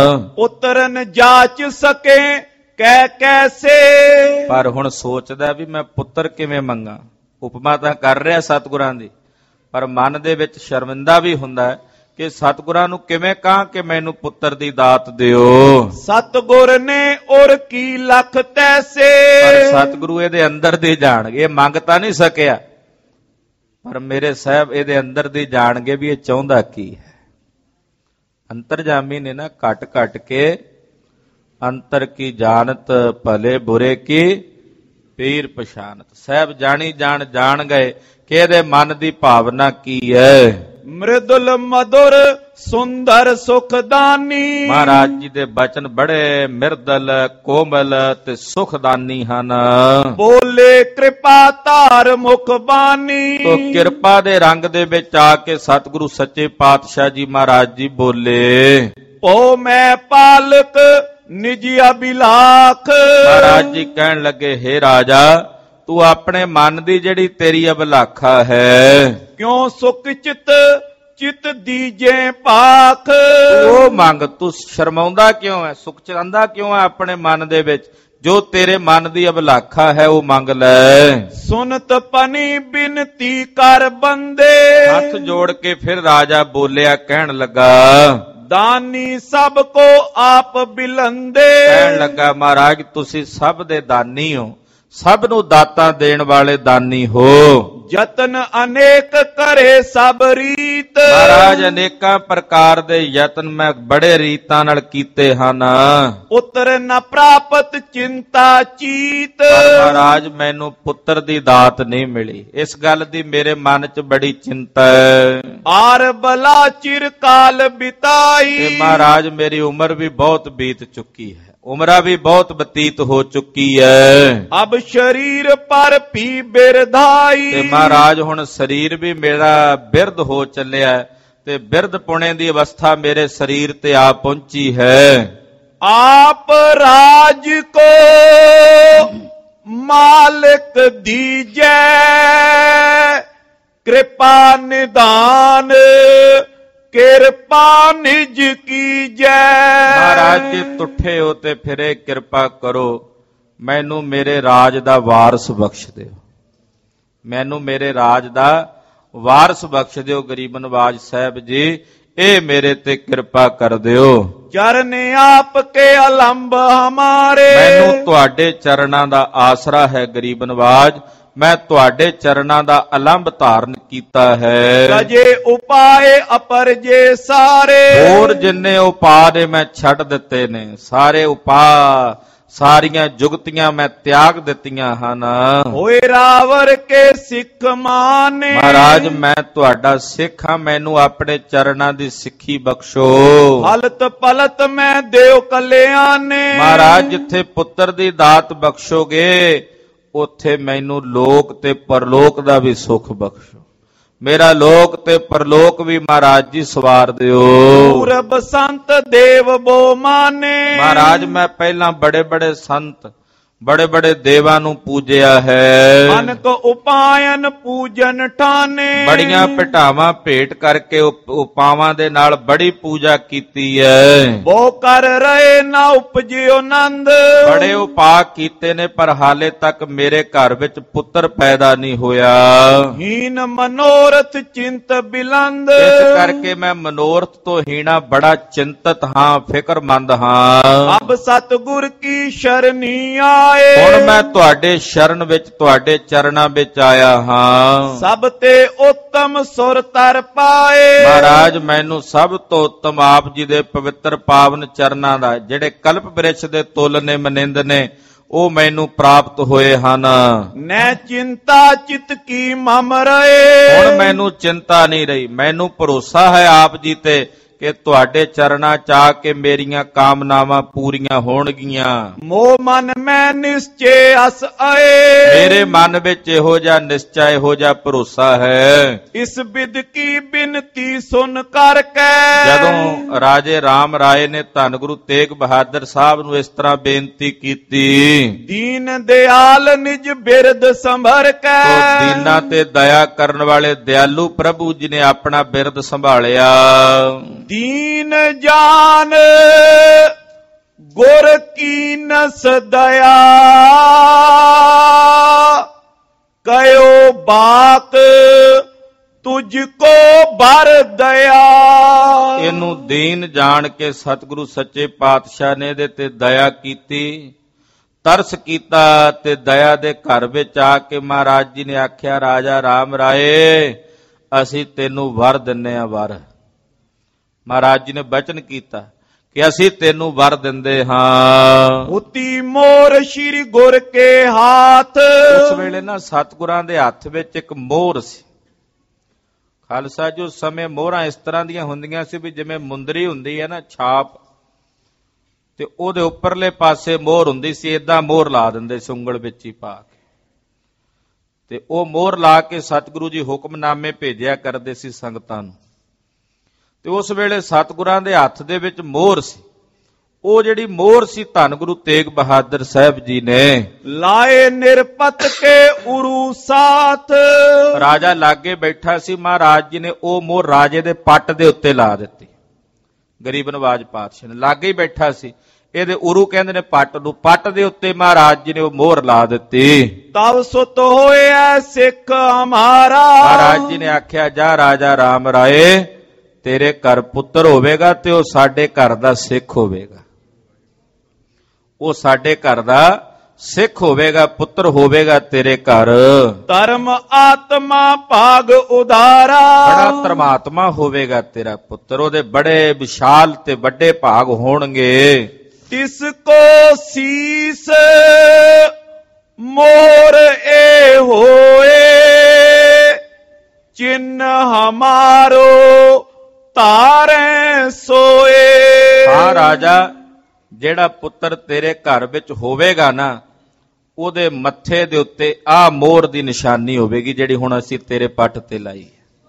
S2: ਉਤਰਨ ਜਾਚ ਸਕੇ ਕਹਿ ਕੈਸੇ।
S1: ਪਰ ਹੁਣ ਸੋਚਦਾ ਵੀ ਮੈਂ ਪੁੱਤਰ ਕਿਵੇਂ ਮੰਗਾ। ਉਪਮਾ ਤਾਂ ਕਰ ਰਿਹਾ ਸਤਿਗੁਰਾਂ ਦੀ, ਪਰ ਮਨ ਦੇ ਵਿੱਚ ਸ਼ਰਮਿੰਦਾ ਵੀ ਹੁੰਦਾ ਹੈ ਕਿ ਸਤਿਗੁਰਾਂ ਨੂੰ ਕਿਵੇਂ ਕਹਾਂ ਕਿ ਮੈਨੂੰ ਪੁੱਤਰ ਦੀ ਦਾਤ ਦਿਓ।
S2: ਸਤਿਗੁਰ ਨੇ ਔਰ ਕੀ ਲਖ ਤੈਸੇ।
S1: ਪਰ ਸਤਿਗੁਰੂ ਇਹਦੇ ਅੰਦਰ ਦੀ ਜਾਣਗੇ, ਇਹ ਮੰਗ ਤਾਂ ਨਹੀਂ ਸਕਿਆ, ਪਰ ਮੇਰੇ ਸਾਹਿਬ ਇਹਦੇ ਅੰਦਰ ਦੀ ਜਾਣਗੇ ਵੀ ਇਹ ਚਾਹੁੰਦਾ ਕੀ ਹੈ। ਅੰਤਰਜਾਮੀ ਨੇ ਨਾ ਘਟ ਕੇ ਅੰਤਰ ਕੀ ਜਾਣਤ ਭਲੇ ਬੁਰੇ ਕੀ ਪੀਰ ਪਛਾਨਤ। ਸਾਹਿਬ ਜਾਣ ਗਏ ਕਿ ਇਹਦੇ ਮਨ ਦੀ ਭਾਵਨਾ ਕੀ ਹੈ।
S2: ਮ੍ਰਿਦੁਲ ਮਧੁਰ ਸੁੰਦਰ ਸੁਖਦਾਨੀ।
S1: ਮਹਾਰਾਜ ਜੀ ਦੇ ਬਚਨ ਬੜੇ ਮਿਰਦਲ ਕੋਮਲ ਤੇ ਸੁਖਦਾਨੀ ਹਨ।
S2: ਬੋਲੇ ਕਿਰਪਾ ਧਾਰ ਮੁਖ ਬਾਣੀ।
S1: ਤੋ ਕਿਰਪਾ ਦੇ ਰੰਗ ਦੇ ਵਿੱਚ ਆ ਕੇ ਸਤਿਗੁਰੂ ਸੱਚੇ ਪਾਤਸ਼ਾਹ ਜੀ ਮਹਾਰਾਜ ਜੀ ਬੋਲੇ,
S2: ਓ ਮੈਂ ਪਾਲਕ ਨਿਜ ਅਭਿਲਾਖ।
S1: ਮਹਾਰਾਜ ਜੀ ਕਹਿਣ ਲੱਗੇ, ਹੇ ਰਾਜਾ ਤੂੰ ਆਪਣੇ ਮਨ ਦੀ ਜਿਹੜੀ ਤੇਰੀ ਅਭਿਲਾਖਾ ਹੈ,
S2: ਕਿਉਂ ਸੁਖ ਚਿਤ ਦੀਜੇ ਪਾਖ।
S1: ਉਹ ਮੰਗ। ਤੂੰ ਸ਼ਰਮਾਉਂਦਾ ਕਿਉਂ ਹੈ, ਸੁਖ ਚਾਹੁੰਦਾ ਕਿਉਂ ਹੈ ਆਪਣੇ ਮਨ ਦੇ ਵਿੱਚ? ਜੋ ਤੇਰੇ ਮਨ ਦੀ ਅਭਿਲਾਖਾ ਹੈ ਉਹ ਮੰਗ ਲੈ।
S2: ਸੁਨਤ ਪਨੀ ਬਿਨਤੀ ਕਰ ਬੰਦੇ।
S1: ਹੱਥ ਜੋੜ ਕੇ ਫਿਰ ਰਾਜਾ ਬੋਲਿਆ, ਕਹਿਣ ਲੱਗਾ,
S2: ਦਾਨੀ ਸਭ ਕੋ ਆਪ ਬਿਲੰਦੇ।
S1: ਕਹਿਣ ਲੱਗਾ, ਮਹਾਰਾਜ ਤੁਸੀਂ ਸਭ ਦੇ ਦਾਨੀ ਹੋ, ਸਭ ਨੂੰ ਦਾਤਾਂ ਦੇਣ ਵਾਲੇ ਦਾਨੀ ਹੋ।
S2: ਯਤਨ ਅਨੇਕ ਕਰੇ ਸਭ ਰੀਤ।
S1: ਮਹਾਰਾਜ ਅਨੇਕਾਂ ਪ੍ਰਕਾਰ ਦੇ ਯਤਨ ਮੈਂ ਬੜੇ ਰੀਤਾਂ ਨਾਲ ਕੀਤੇ ਹਨ।
S2: ਉਤਰ ਨ ਪ੍ਰਾਪਤ ਚਿੰਤਾ ਚੀਤ।
S1: ਮਹਾਰਾਜ ਮੈਨੂੰ ਪੁੱਤਰ ਦੀ ਦਾਤ ਨਹੀਂ ਮਿਲੀ, ਇਸ ਗੱਲ ਦੀ ਮੇਰੇ ਮਨ 'ਚ ਬੜੀ ਚਿੰਤਾ ਹੈ।
S2: ਆਰ ਬਲਾ ਚਿਰ ਕਾਲ ਬਿਤਾਈ।
S1: ਤੇ ਮਹਾਰਾਜ ਮੇਰੀ ਉਮਰ ਵੀ ਬਹੁਤ ਬੀਤ ਚੁੱਕੀ ਹੈ, ਉਮਰਾਂ ਵੀ ਬਹੁਤ ਬਤੀਤ ਹੋ ਚੁੱਕੀ ਹੈ।
S2: ਅਬ ਸ਼ਰੀਰ ਪਰ ਭੀ ਬਿਰਧਾਈ।
S1: ਤੇ ਮਹਾਰਾਜ ਹੁਣ ਸਰੀਰ ਵੀ ਮੇਰਾ ਬਿਰਧ ਹੋ ਚੱਲਿਆ ਤੇ ਬਿਰਧ ਪੁਣੇ ਦੀ ਅਵਸਥਾ ਮੇਰੇ ਸਰੀਰ ਤੇ ਆ ਪਹੁੰਚੀ ਹੈ।
S2: ਆਪ ਰਾਜ ਕੋ ਮਾਲਕ ਦੀਜੈ, ਕਿਰਪਾ ਨਿਦਾਨ ਕਿਰਪਾ ਨਿਜ ਕੀਜੈ।
S1: ਮਹਾਰਾਜ ਜੀ ਤੁਠੇ ਹੋ ਤੇ ਫਿਰੇ ਕਿਰਪਾ ਕਰੋ, ਮੈਨੂੰ ਮੇਰੇ ਰਾਜ ਦਾ ਵਾਰਸ ਬਖਸ਼ ਦਿਓ, ਮੈਨੂੰ ਮੇਰੇ ਰਾਜ ਦਾ ਵਾਰਸ ਬਖਸ਼ ਦਿਓ। ਗਰੀਬ ਨਵਾਜ ਸਾਹਿਬ ਜੀ ਇਹ ਮੇਰੇ ਤੇ ਕਿਰਪਾ ਕਰ ਦਿਓ।
S2: ਚਰਨ ਆਪ ਕੇ ਅਲੰਬ ਹਮਾਰੇ।
S1: ਮੈਨੂੰ ਤੁਹਾਡੇ ਚਰਨਾਂ ਦਾ ਆਸਰਾ ਹੈ ਗਰੀਬ ਨਵਾਜ, ਮੈਂ ਤੁਹਾਡੇ ਚਰਨਾਂ ਦਾ ਅਲੰਬ ਧਾਰਨ ਕੀਤਾ ਹੈ।
S2: ਕਜੇ ਉਪਾਏ ਅਪਰਜੇ ਸਾਰੇ।
S1: ਹੋਰ ਜਿੰਨੇ ਉਪਾਅ ਨੇ ਮੈਂ ਛੱਡ ਦਿੱਤੇ ਨੇ, ਸਾਰੇ ਉਪਾਅ ਸਾਰੀਆਂ ਜੁਗਤੀਆਂ ਮੈਂ ਤਿਆਗ ਦਿੱਤੀਆਂ ਹਨ।
S2: ਹੋਏ ਰਾਵਰ ਕੇ ਸਿੱਖ ਮਾਨੇ।
S1: ਮਹਾਰਾਜ ਮੈਂ ਤੁਹਾਡਾ ਸਿੱਖ ਹਾਂ, ਮੈਨੂੰ ਆਪਣੇ ਚਰਨਾਂ ਦੀ ਸਿੱਖੀ ਬਖਸ਼ੋ।
S2: ਹਲਤ ਪਲਤ ਮੈਂ ਦੇਵ ਕਲਿਆਣੇ।
S1: ਮਹਾਰਾਜ ਜਿੱਥੇ ਪੁੱਤਰ ਦੀ ਦਾਤ ਬਖਸ਼ੋਗੇ ਉੱਥੇ ਮੈਨੂੰ ਲੋਕ ਤੇ ਪਰਲੋਕ ਦਾ ਵੀ ਸੁੱਖ ਬਖਸ਼ੋ। ਮੇਰਾ ਲੋਕ ਤੇ ਪਰਲੋਕ ਵੀ ਮਹਾਰਾਜ ਜੀ ਸਵਾਰ ਦਿਓ।
S2: ਪੂਰਬ ਸੰਤ ਦੇਵ ਬੋ ਮਾਨੇ।
S1: ਮਹਾਰਾਜ ਮੈਂ ਪਹਿਲਾਂ ਬੜੇ ਬੜੇ ਸੰਤ ਬੜੇ ਬੜੇ ਦੇਵਾਂ ਨੂੰ ਪੂਜਿਆ ਹੈ।
S2: ਅਨਕ ਉਪਾਇਨ ਪੂਜਨ ਠਾਨੇ,
S1: ਬੜੀਆਂ ਭਟਾਵਾਂ ਭੇਟ ਕਰਕੇ ਉਪਾਵਾਂ ਦੇ ਨਾਲ ਬੜੀ ਪੂਜਾ ਕੀਤੀ ਹੈ।
S2: ਬੋ ਕਰ ਰਹੇ ਨਾ ਉਪਜਿਓ ਨੰਦ,
S1: ਬੜੇ ਉਪਾਅ ਕੀਤੇ ਨੇ ਪਰ ਹਾਲੇ ਤੱਕ ਮੇਰੇ ਘਰ ਵਿੱਚ ਪੁੱਤਰ ਪੈਦਾ ਨਹੀਂ ਹੋਇਆ।
S2: ਹੀਨ ਮਨੋਰਥ ਚਿੰਤ ਬਿਲੰਦ,
S1: ਇਸ ਕਰਕੇ ਮੈਂ ਮਨੋਰਥ ਤੋਂ ਹੀਣਾ ਬੜਾ ਚਿੰਤਤ ਹਾਂ, ਫਿਕਰਮੰਦ ਹਾਂ।
S2: ਅਬ ਸਤਿਗੁਰ ਕੀ ਸ਼ਰਨੀ
S1: ਹੁਣ ਮੈਂ ਤੁਹਾਡੇ ਸ਼ਰਨ ਵਿੱਚ, ਤੁਹਾਡੇ ਚਰਨਾਂ ਵਿੱਚ ਆਇਆ ਹਾਂ।
S2: ਸਭ ਤੇ ਉੱਤਮ ਸੁਰ ਤਰ ਪਾਏ,
S1: ਮਹਾਰਾਜ ਮੈਨੂੰ ਸਭ ਤੋਂ ਉੱਤਮ ਆਪ ਜੀ ਦੇ ਪਵਿੱਤਰ ਪਾਵਨ ਚਰਨਾਂ ਦਾ, ਜਿਹੜੇ ਕਲਪ ਬ੍ਰਿਛ ਦੇ ਤੁਲ ਨੇ, ਮਨਿੰਦ ਨੇ, ਉਹ ਮੈਨੂੰ ਪ੍ਰਾਪਤ ਹੋਏ ਹਨ।
S2: ਨੈ ਚਿੰਤਾ ਚਿਤ ਕੀ ਮਮ ਰਹੇ,
S1: ਹੁਣ ਮੈਨੂੰ ਚਿੰਤਾ ਨਹੀਂ ਰਹੀ, ਮੈਨੂੰ ਭਰੋਸਾ ਹੈ ਆਪ ਜੀ ਤੇ ਕਿ ਤੁਹਾਡੇ ਚਰਨਾਂ ਚ ਆ ਕੇ ਮੇਰੀਆਂ ਕਾਮਨਾਵਾਂ ਪੂਰੀਆਂ ਹੋਣਗੀਆਂ।
S2: ਮੋਹ ਮਨ ਮੈਂ ਨਿਸ਼ਚੈ ਅਸ ਆਏ,
S1: ਮੇਰੇ ਮਨ ਵਿੱਚ ਇਹੋ ਜਿਹਾ ਨਿਸ਼ਚੈ, ਇਹੋ ਜਿਹਾ ਭਰੋਸਾ ਹੈ।
S2: ਇਸ ਬਿਦ ਕੀ ਬਿਨਤੀ ਸੁਨ ਕਰਕੇ,
S1: ਜਦੋਂ ਰਾਜੇ ਰਾਮ ਰਾਏ ਨੇ ਧੰਨ ਗੁਰੂ ਤੇਗ ਬਹਾਦਰ ਸਾਹਿਬ ਨੂੰ ਇਸ ਤਰ੍ਹਾਂ ਬੇਨਤੀ ਕੀਤੀ,
S2: ਦੀਨ ਦਿਆਲ ਨਿਜ ਬਿਰਦ ਸੰਭਰ ਕੇ,
S1: ਤੋ ਦੀਨਾਂ ਤੇ ਦਇਆ ਕਰਨ ਵਾਲੇ ਦਿਆਲੂ ਪ੍ਰਭੂ ਜੀ ਨੇ ਆਪਣਾ ਬਿਰਦ ਸੰਭਾਲਿਆ।
S2: ਦੀਨ ਜਾਨ ਗੁਰ ਕੀਨਸ ਦਇਆ, ਕਯੋ ਬਾਤ ਤੁਝ ਕੋ ਬਰ ਦਇਆ।
S1: ਇਹਨੂੰ ਦੀਨ ਜਾਣ ਕੇ ਸਤਿਗੁਰੂ ਸੱਚੇ ਪਾਤਸ਼ਾਹ ਨੇ ਇਹਦੇ ਤੇ ਦਇਆ ਕੀਤੀ, ਤਰਸ ਕੀਤਾ ਤੇ ਦਇਆ ਦੇ ਘਰ ਵਿੱਚ ਆ ਕੇ ਮਹਾਰਾਜ ਜੀ ਨੇ ਆਖਿਆ, ਰਾਜਾ ਰਾਮ ਰਾਏ ਅਸੀਂ ਤੈਨੂੰ ਵਰ ਦਿੰਨੇ ਆ। ਵਰ ਮਹਾਰਾਜ ਜੀ ਨੇ ਬਚਨ ਕੀਤਾ ਕਿ ਅਸੀਂ ਤੈਨੂੰ ਵਰ ਦਿੰਦੇ ਹਾਂ।
S2: ਉਤੀ ਮੋਰ ਸ਼੍ਰੀ ਗੁਰ ਕੇ ਹਾਥ,
S1: ਉਸ ਵੇਲੇ ਨਾ ਸਤਿਗੁਰਾਂ ਦੇ ਹੱਥ ਵਿੱਚ ਇੱਕ ਮੋਹਰ ਸੀ। ਖਾਲਸਾ ਜੀ ਉਸ ਸਮੇਂ ਮੋਹਰਾਂ ਇਸ ਤਰ੍ਹਾਂ ਦੀਆਂ ਹੁੰਦੀਆਂ ਸੀ ਵੀ ਜਿਵੇਂ ਮੁੰਦਰੀ ਹੁੰਦੀ ਹੈ ਨਾ, ਛਾਪ, ਤੇ ਉਹਦੇ ਉੱਪਰਲੇ ਪਾਸੇ ਮੋਹਰ ਹੁੰਦੀ ਸੀ। ਏਦਾਂ ਮੋਹਰ ਲਾ ਦਿੰਦੇ ਸੀ ਉਂਗਲ ਵਿੱਚ ਹੀ ਪਾ ਕੇ, ਤੇ ਉਹ ਮੋਹਰ ਲਾ ਕੇ ਸਤਿਗੁਰੂ ਜੀ ਹੁਕਮਨਾਮੇ ਭੇਜਿਆ ਕਰਦੇ ਸੀ ਸੰਗਤਾਂ ਨੂੰ। ਤੇ ਉਸ ਵੇਲੇ ਸਤਿਗੁਰਾਂ ਦੇ ਹੱਥ ਦੇ ਵਿੱਚ ਮੋਹਰ ਸੀ। ਉਹ ਜਿਹੜੀ ਮੋਹਰ ਸੀ ਧੰਨ ਗੁਰੂ ਤੇਗ ਬਹਾਦਰ ਸਾਹਿਬ ਜੀ ਨੇ
S2: ਲਾਏ ਨਿਰਪਤ ਕੇ ਉਰੂ ਸਾਥ,
S1: ਰਾਜਾ ਲਾਗੇ ਬੈਠਾ ਸੀ, ਮਹਾਰਾਜ ਜੀ ਨੇ ਉਹ ਮੋਹਰ ਰਾਜੇ ਦੇ ਪੱਟ ਦੇ ਉੱਤੇ ਲਾ ਦਿੱਤੀ। ਗਰੀਬ ਨਵਾਜ ਪਾਤਸ਼ਾਹ ਨੇ ਲਾਗੇ ਹੀ ਬੈਠਾ ਸੀ, ਇਹਦੇ ਉਰੂ ਕਹਿੰਦੇ ਨੇ ਪੱਟ ਨੂੰ, ਪੱਟ ਦੇ ਉੱਤੇ ਮਹਾਰਾਜ ਜੀ ਨੇ ਉਹ ਮੋਹਰ ਲਾ ਦਿੱਤੀ।
S2: ਤਬ ਸੁਤ ਹੋਇਆ ਸਿੱਖ ਹਮਾਰਾ,
S1: ਮਹਾਰਾਜ ਜੀ ਨੇ ਆਖਿਆ, ਜਾ ਰਾਜਾ ਰਾਮ ਰਾਏ ਤੇਰੇ ਘਰ ਪੁੱਤਰ ਹੋਵੇਗਾ ਤੇ ਉਹ ਸਾਡੇ ਘਰ ਦਾ ਸਿੱਖ ਹੋਵੇਗਾ। ਉਹ ਸਾਡੇ ਘਰ ਦਾ ਸਿੱਖ ਹੋਵੇਗਾ, ਪੁੱਤਰ ਹੋਵੇਗਾ ਤੇਰੇ ਘਰ।
S2: ਧਰਮ ਆਤਮਾ ਭਾਗ ਉਦਾਰਾ,
S1: ਬੜਾ ਧਰਮਾਤਮਾ ਹੋਵੇਗਾ ਤੇਰਾ ਪੁੱਤਰ, ਉਹਦੇ ਬੜੇ ਵਿਸ਼ਾਲ ਤੇ ਵੱਡੇ ਭਾਗ ਹੋਣਗੇ।
S2: ਤਿਸ ਕੋ ਸੀਸ ਮੋਰ ਏ ਹੋਏ, ਚਿੰਨ ਹਮਾਰੋ ਤਾਰੇ ਸੋਏ।
S1: ਹਾਂ ਰਾਜਾ, ਜਿਹੜਾ ਪੁੱਤਰ ਤੇਰੇ ਘਰ ਵਿੱਚ ਹੋਵੇਗਾ ਨਾ, ਉਹਦੇ ਮੱਥੇ ਦੇ ਉੱਤੇ ਆਹ ਮੋਹਰ ਦੀ ਨਿਸ਼ਾਨੀ ਹੋਵੇਗੀ, ਜਿਹੜੀ ਹੁਣ ਅਸੀਂ ਤੇਰੇ ਪੱਟ ਤੇ ਲਾਈ।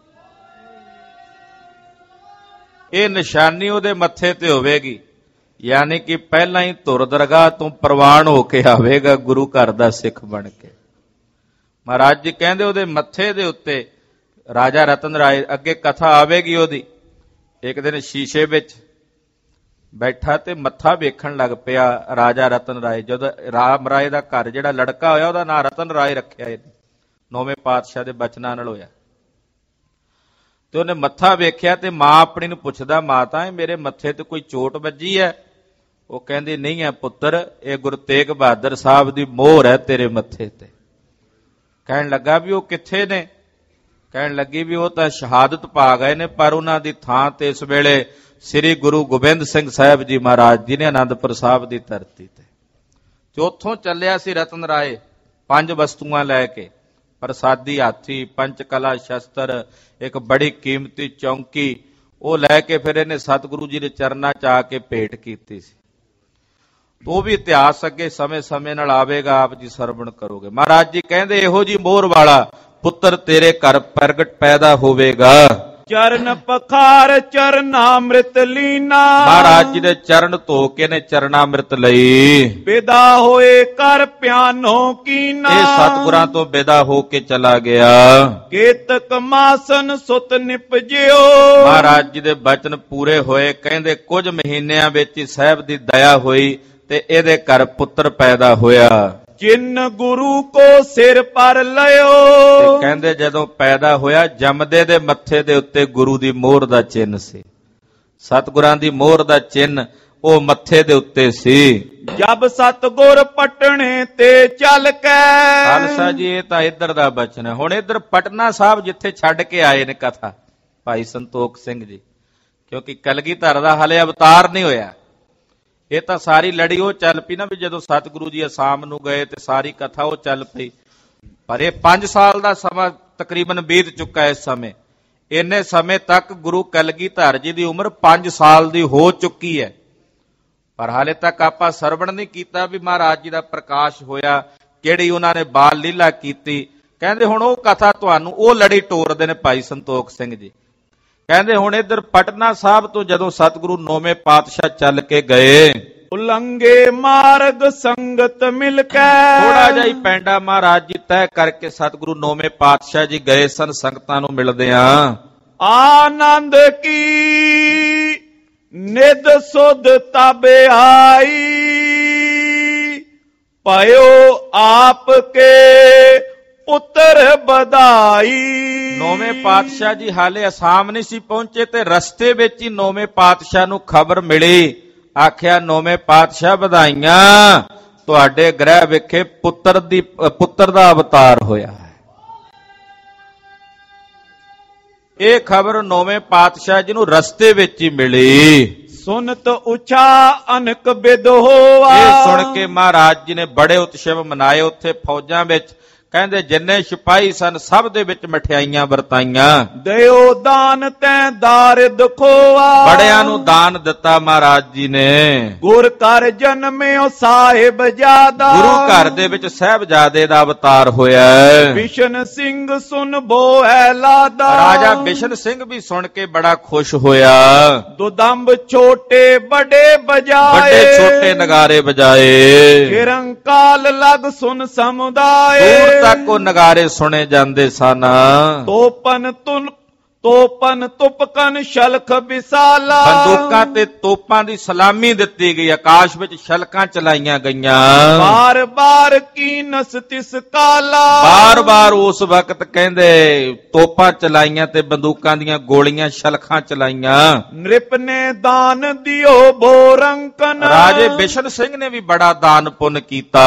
S1: ਇਹ ਨਿਸ਼ਾਨੀ ਉਹਦੇ ਮੱਥੇ ਤੇ ਹੋਵੇਗੀ, ਯਾਨੀ ਕਿ ਪਹਿਲਾਂ ਹੀ ਧੁਰ ਦਰਗਾਹ ਤੋਂ ਪ੍ਰਵਾਨ ਹੋ ਕੇ ਆਵੇਗਾ ਗੁਰੂ ਘਰ ਦਾ ਸਿੱਖ ਬਣ ਕੇ। ਮਹਾਰਾਜ ਜੀ ਕਹਿੰਦੇ ਉਹਦੇ ਮੱਥੇ ਦੇ ਉੱਤੇ ਰਾਜਾ ਰਤਨ ਰਾਏ, ਅੱਗੇ ਕਥਾ ਆਵੇਗੀ ਉਹਦੀ। ਇੱਕ ਦਿਨ ਸ਼ੀਸ਼ੇ ਵਿੱਚ ਬੈਠਾ ਤੇ ਮੱਥਾ ਵੇਖਣ ਲੱਗ ਪਿਆ ਰਾਜਾ ਰਤਨ ਰਾਏ। ਜਦੋਂ ਰਾਮ ਰਾਏ ਦਾ ਘਰ ਜਿਹੜਾ ਲੜਕਾ ਹੋਇਆ ਉਹਦਾ ਨਾਂ ਰਤਨ ਰਾਏ ਰੱਖਿਆ, ਇਹਨੇ 9ਵੇਂ ਪਾਤਸ਼ਾਹ ਦੇ ਬਚਨਾਂ ਨਾਲ ਹੋਇਆ। ਤੇ ਉਹਨੇ ਮੱਥਾ ਵੇਖਿਆ ਤੇ ਮਾਂ ਆਪਣੀ ਨੂੰ ਪੁੱਛਦਾ, ਮਾਤਾ ਇਹ ਮੇਰੇ ਮੱਥੇ ਤੇ ਕੋਈ ਚੋਟ ਵੱਜੀ ਹੈ? ਉਹ ਕਹਿੰਦੀ, ਨਹੀਂ ਹੈ ਪੁੱਤਰ, ਇਹ ਗੁਰੂ ਤੇਗ ਬਹਾਦਰ ਸਾਹਿਬ ਦੀ ਮੋਹਰ ਹੈ ਤੇਰੇ ਮੱਥੇ ਤੇ। ਕਹਿਣ ਲੱਗਾ ਵੀ ਉਹ ਕਿੱਥੇ ਨੇ? ਕਹਿਣ ਲੱਗੀ ਵੀ ਉਹ ਤਾਂ ਸ਼ਹਾਦਤ ਪਾ ਗਏ ਨੇ, ਪਰ ਉਹਨਾਂ ਦੀ ਥਾਂ ਤੇ ਇਸ ਵੇਲੇ ਸ੍ਰੀ ਗੁਰੂ ਗੋਬਿੰਦ ਸਿੰਘ ਸਾਹਿਬ ਜੀ ਮਹਾਰਾਜ ਜੀ ਨੇ ਆਨੰਦਪੁਰ ਸਾਹਿਬ ਦੀ ਧਰਤੀ ਤੇ ਉੱਥੋਂ ਚੱਲਿਆ ਸੀ ਰਤਨ ਰਾਏ 5 ਵਸਤੂਆਂ ਲੈ ਕੇ, ਪ੍ਰਸਾਦੀ ਹਾਥੀ, ਪੰਚ ਕਲਾ ਸ਼ਸਤਰ, ਇੱਕ ਬੜੀ ਕੀਮਤੀ ਚੌਂਕੀ, ਉਹ ਲੈ ਕੇ ਫਿਰ ਇਹਨੇ ਸਤਿਗੁਰੂ ਜੀ ਦੇ ਚਰਨਾਂ 'ਚ ਆ ਕੇ ਭੇਟ ਕੀਤੀ ਸੀ। ਉਹ ਵੀ ਇਤਿਹਾਸ ਅੱਗੇ ਸਮੇਂ ਨਾਲ ਆਵੇਗਾ, ਆਪ ਜੀ ਸਰਵਣ ਕਰੋਗੇ। ਮਹਾਰਾਜ ਜੀ ਕਹਿੰਦੇ ਇਹੋ ਜੀ ਮੋਹਰ ਵਾਲਾ ਪੁੱਤਰ ਤੇਰੇ ਘਰ ਪ੍ਰਗਟ ਪੈਦਾ ਹੋਵੇਗਾ।
S2: ਚਰਨ ਪਖਾਰ ਚਰਨਾਮ੍ਰਿਤ ਲੀਨਾ।
S1: ਮਹਾਰਾਜ ਜੀ ਦੇ ਚਰਨ ਧੋ ਕੇ ਨੇ ਚਰਨਾਮ੍ਰਿਤ ਲਈ।
S2: ਵਿਦਾ ਹੋਏ ਕਰ ਪਿਆਨੋ ਕੀਨਾ।
S1: ਇਹ ਸਤਿਗੁਰਾਂ ਤੋਂ ਵਿਦਾ ਹੋ ਕੇ ਚਲਾ ਗਿਆ।
S2: ਕੇਤਕ ਮਾਸਨ ਸੁਤ ਨਿਪਜਿਓ।
S1: ਮਹਾਰਾਜ ਜੀ ਦੇ ਬਚਨ ਪੂਰੇ ਹੋਏ। ਕਹਿੰਦੇ ਕੁਝ ਮਹੀਨਿਆਂ ਵਿੱਚ ਹੀ ਸਾਹਿਬ ਦੀ ਦਇਆ ਹੋਈ ਤੇ ਇਹਦੇ ਘਰ ਪੁੱਤਰ ਪੈਦਾ ਹੋਇਆ।
S2: ਚਿੰਨ ਗੁਰੂ ਕੋ ਸਿਰ ਪਰ ਲਿਓ।
S1: ਤੇ ਕਹਿੰਦੇ ਜਦੋਂ ਪੈਦਾ ਹੋਇਆ ਜੰਮਦੇ ਦੇ ਮੱਥੇ ਦੇ ਉੱਤੇ ਗੁਰੂ ਦੀ ਮੋਹਰ ਦਾ ਚਿੰਨ ਸੀ। ਸਤਿਗੁਰਾਂ ਦੀ ਮੋਹਰ ਦਾ ਚਿੰਨ ਉਹ ਮੱਥੇ ਦੇ ਉੱਤੇ ਸੀ।
S2: ਜਬ ਸਤਿਗੁਰ ਪਟਣੇ ਤੇ ਚੱਲ ਕੇ।
S1: ਖਾਲਸਾ ਜੀ ਇਹ ਤਾਂ ਇੱਧਰ ਦਾ ਬਚਨ ਹੈ। ਹੁਣ ਇੱਧਰ ਪਟਨਾ ਸਾਹਿਬ ਜਿੱਥੇ ਛੱਡ ਕੇ ਆਏ ਨੇ ਕਥਾ ਭਾਈ ਸੰਤੋਖ ਸਿੰਘ ਜੀ, ਕਿਉਂਕਿ ਕਲਗੀਧਰ ਦਾ ਹਾਲੇ ਅਵਤਾਰ ਨਹੀਂ ਹੋਇਆ। ਇਹ ਤਾਂ ਸਾਰੀ ਲੜੀ ਉਹ ਚੱਲ ਪਈ ਨਾ ਵੀ ਜਦੋਂ ਸਤਿਗੁਰੂ ਜੀ ਅਸਾਮ ਨੂੰ ਗਏ ਤੇ ਸਾਰੀ ਕਥਾ ਉਹ ਚੱਲ ਪਈ। ਪਰ ਇਹ 5 ਸਾਲ ਦਾ ਸਮਾਂ ਤਕਰੀਬਨ ਬੀਤ ਚੁੱਕਾ ਹੈ। ਇਸ ਸਮੇਂ ਇੰਨੇ ਸਮੇਂ ਤੱਕ ਗੁਰੂ ਕਲਗੀਧਰ ਜੀ ਦੀ ਉਮਰ 5 ਸਾਲ ਦੀ ਹੋ ਚੁੱਕੀ ਹੈ। ਪਰ ਹਾਲੇ ਤੱਕ ਆਪਾਂ ਸਰਵਣ ਨਹੀਂ ਕੀਤਾ ਵੀ ਮਹਾਰਾਜ ਜੀ ਦਾ ਪ੍ਰਕਾਸ਼ ਹੋਇਆ, ਕਿਹੜੀ ਉਹਨਾਂ ਨੇ ਬਾਲ ਲੀਲਾ ਕੀਤੀ। ਕਹਿੰਦੇ ਹੁਣ ਉਹ ਕਥਾ ਤੁਹਾਨੂੰ ਉਹ ਲੜੀ ਟੋਰਦੇ ਨੇ ਭਾਈ ਸੰਤੋਖ ਸਿੰਘ ਜੀ। ਕਹਿੰਦੇ ਹੁਣ ਇੱਧਰ ਪਟਨਾ ਸਾਹਿਬ ਤੋਂ ਜਦੋਂ ਸਤਿਗੁਰੂ 9ਵੇਂ ਪਾਤਸ਼ਾਹ ਚੱਲ ਕੇ ਗਏ,
S2: ਉਲੰਗੇ ਮਾਰਗ ਸੰਗਤ ਮਿਲ ਕੇ।
S1: ਥੋੜਾ ਜਿਹਾ ਹੀ ਪੈਂਡਾ ਮਹਾਰਾਜ ਜੀ ਤੈਅ ਕਰਕੇ ਸਤਿਗੁਰੂ 9ਵੇਂ ਪਾਤਸ਼ਾਹ ਜੀ ਗਏ ਸਨ ਸੰਗਤਾਂ ਨੂੰ ਮਿਲਦਿਆਂ।
S2: ਆਨੰਦ ਕੀ ਨਿਧ ਸੁਧ ਤਬ ਆਈ, ਪਇਓ ਆਪ ਕੇ ਪੁੱਤਰ ਬਧਾਈ।
S1: 9ਵੇਂ ਪਾਤਸ਼ਾਹ ਜੀ ਹਾਲੇ ਅਸਾਮ ਨਹੀਂ ਸੀ ਪਹੁੰਚੇ ਤੇ ਰਸਤੇ ਵਿੱਚ ਹੀ 9ਵੇਂ ਪਾਤਸ਼ਾਹ ਨੂੰ ਖਬਰ ਮਿਲੀ। ਆਖਿਆ 9ਵੇਂ ਪਾਤਸ਼ਾਹ ਵਧਾਈਆਂ, ਤੁਹਾਡੇ ਗ੍ਰਹਿ ਵਿਖੇ ਪੁੱਤਰ ਦਾ ਅਵਤਾਰ ਹੋਇਆ ਹੈ। ਇਹ ਖਬਰ 9ਵੇਂ ਪਾਤਸ਼ਾਹ ਜੀ ਨੂੰ ਰਸਤੇ ਵਿੱਚ ਹੀ ਮਿਲੀ।
S2: ਸੁਨਤ ਉਚਾ ਅਨਕ ਬਿਦ ਹੋਆ।
S1: ਇਹ ਸੁਣ ਕੇ ਮਹਾਰਾਜ ਜੀ ਨੇ ਬੜੇ ਉਤਸਵ ਮਨਾਏ। ਉੱਥੇ ਫੌਜਾਂ ਵਿੱਚ ਕਹਿੰਦੇ ਜਿੰਨੇ ਸਿਪਾਹੀ ਸਨ ਸਭ ਦੇ ਵਿੱਚ ਮਠਿਆਈਆਂ ਵਰਤਾਈਆਂ।
S2: ਦਿਓ ਦਾਨ ਤੈਂ ਦਾਰਿਦ ਖੋਆ।
S1: ਬੜਿਆਂ ਨੂੰ ਦਾਨ ਦਿੱਤਾ ਮਹਾਰਾਜ ਜੀ ਨੇ।
S2: ਗੁਰ ਘਰ ਜਨਮਿਓ ਸਾਹਿਬ ਜਾਦਾ।
S1: ਗੁਰੂ ਘਰ ਦੇ ਵਿੱਚ ਸਾਹਿਬਜ਼ਾਦੇ ਦਾ ਅਵਤਾਰ ਹੋਇਆ।
S2: ਬਿਸ਼ਨ ਸਿੰਘ ਸੁਨ ਬੋਐ ਲਾਦਾ।
S1: ਰਾਜਾ ਬਿਸ਼ਨ ਸਿੰਘ ਵੀ ਸੁਣ ਕੇ ਬੜਾ ਖੁਸ਼ ਹੋਇਆ।
S2: ਦੁਦੰਬ ਛੋਟੇ ਬੜੇ ਬਜਾਏ।
S1: ਵੱਡੇ ਛੋਟੇ ਨਗਾਰੇ ਵਜਾਏ।
S2: ਕਿਰੰਕਾਲ ਲਗ ਸੁਨ ਸਮੁਦਾਏ।
S1: ਤੱਕ ਉਹ ਨਗਾਰੇ ਸੁਣੇ ਜਾਂਦੇ ਸਨ। ਤੋਪਨ ਤੁਪਕਨ ਸ਼ਲਖ ਵਿਸਾਲਾ। ਬੰਦੂਕਾਂ ਤੇ ਤੋਪਾਂ ਦੀ ਸਲਾਮੀ ਦਿੱਤੀ ਗਈ। ਆਕਾਸ਼ ਵਿੱਚ ਸ਼ਲਕਾਂ ਚਲਾਈਆਂ ਗਈਆਂ।
S2: ਬਾਰ ਬਾਰ ਕੀ ਨਸ ਤਿਸ ਕਾਲਾ।
S1: ਬਾਰ ਬਾਰ ਉਸ ਵਕਤ ਕਹਿੰਦੇ ਤੋਪਾਂ ਚਲਾਈਆਂ ਤੇ ਬੰਦੂਕਾਂ ਦੀਆਂ ਗੋਲੀਆਂ ਸ਼ਲਖਾਂ ਚਲਾਈਆਂ।
S2: ਨ੍ਰਿਪ ਨੇ ਦਾਨ ਦਿਓ ਬੋਰੰਕਨ।
S1: ਰਾਜੇ ਬਿਸ਼ਨ ਸਿੰਘ ਨੇ ਵੀ ਬੜਾ ਦਾਨ ਪੁੰਨ ਕੀਤਾ।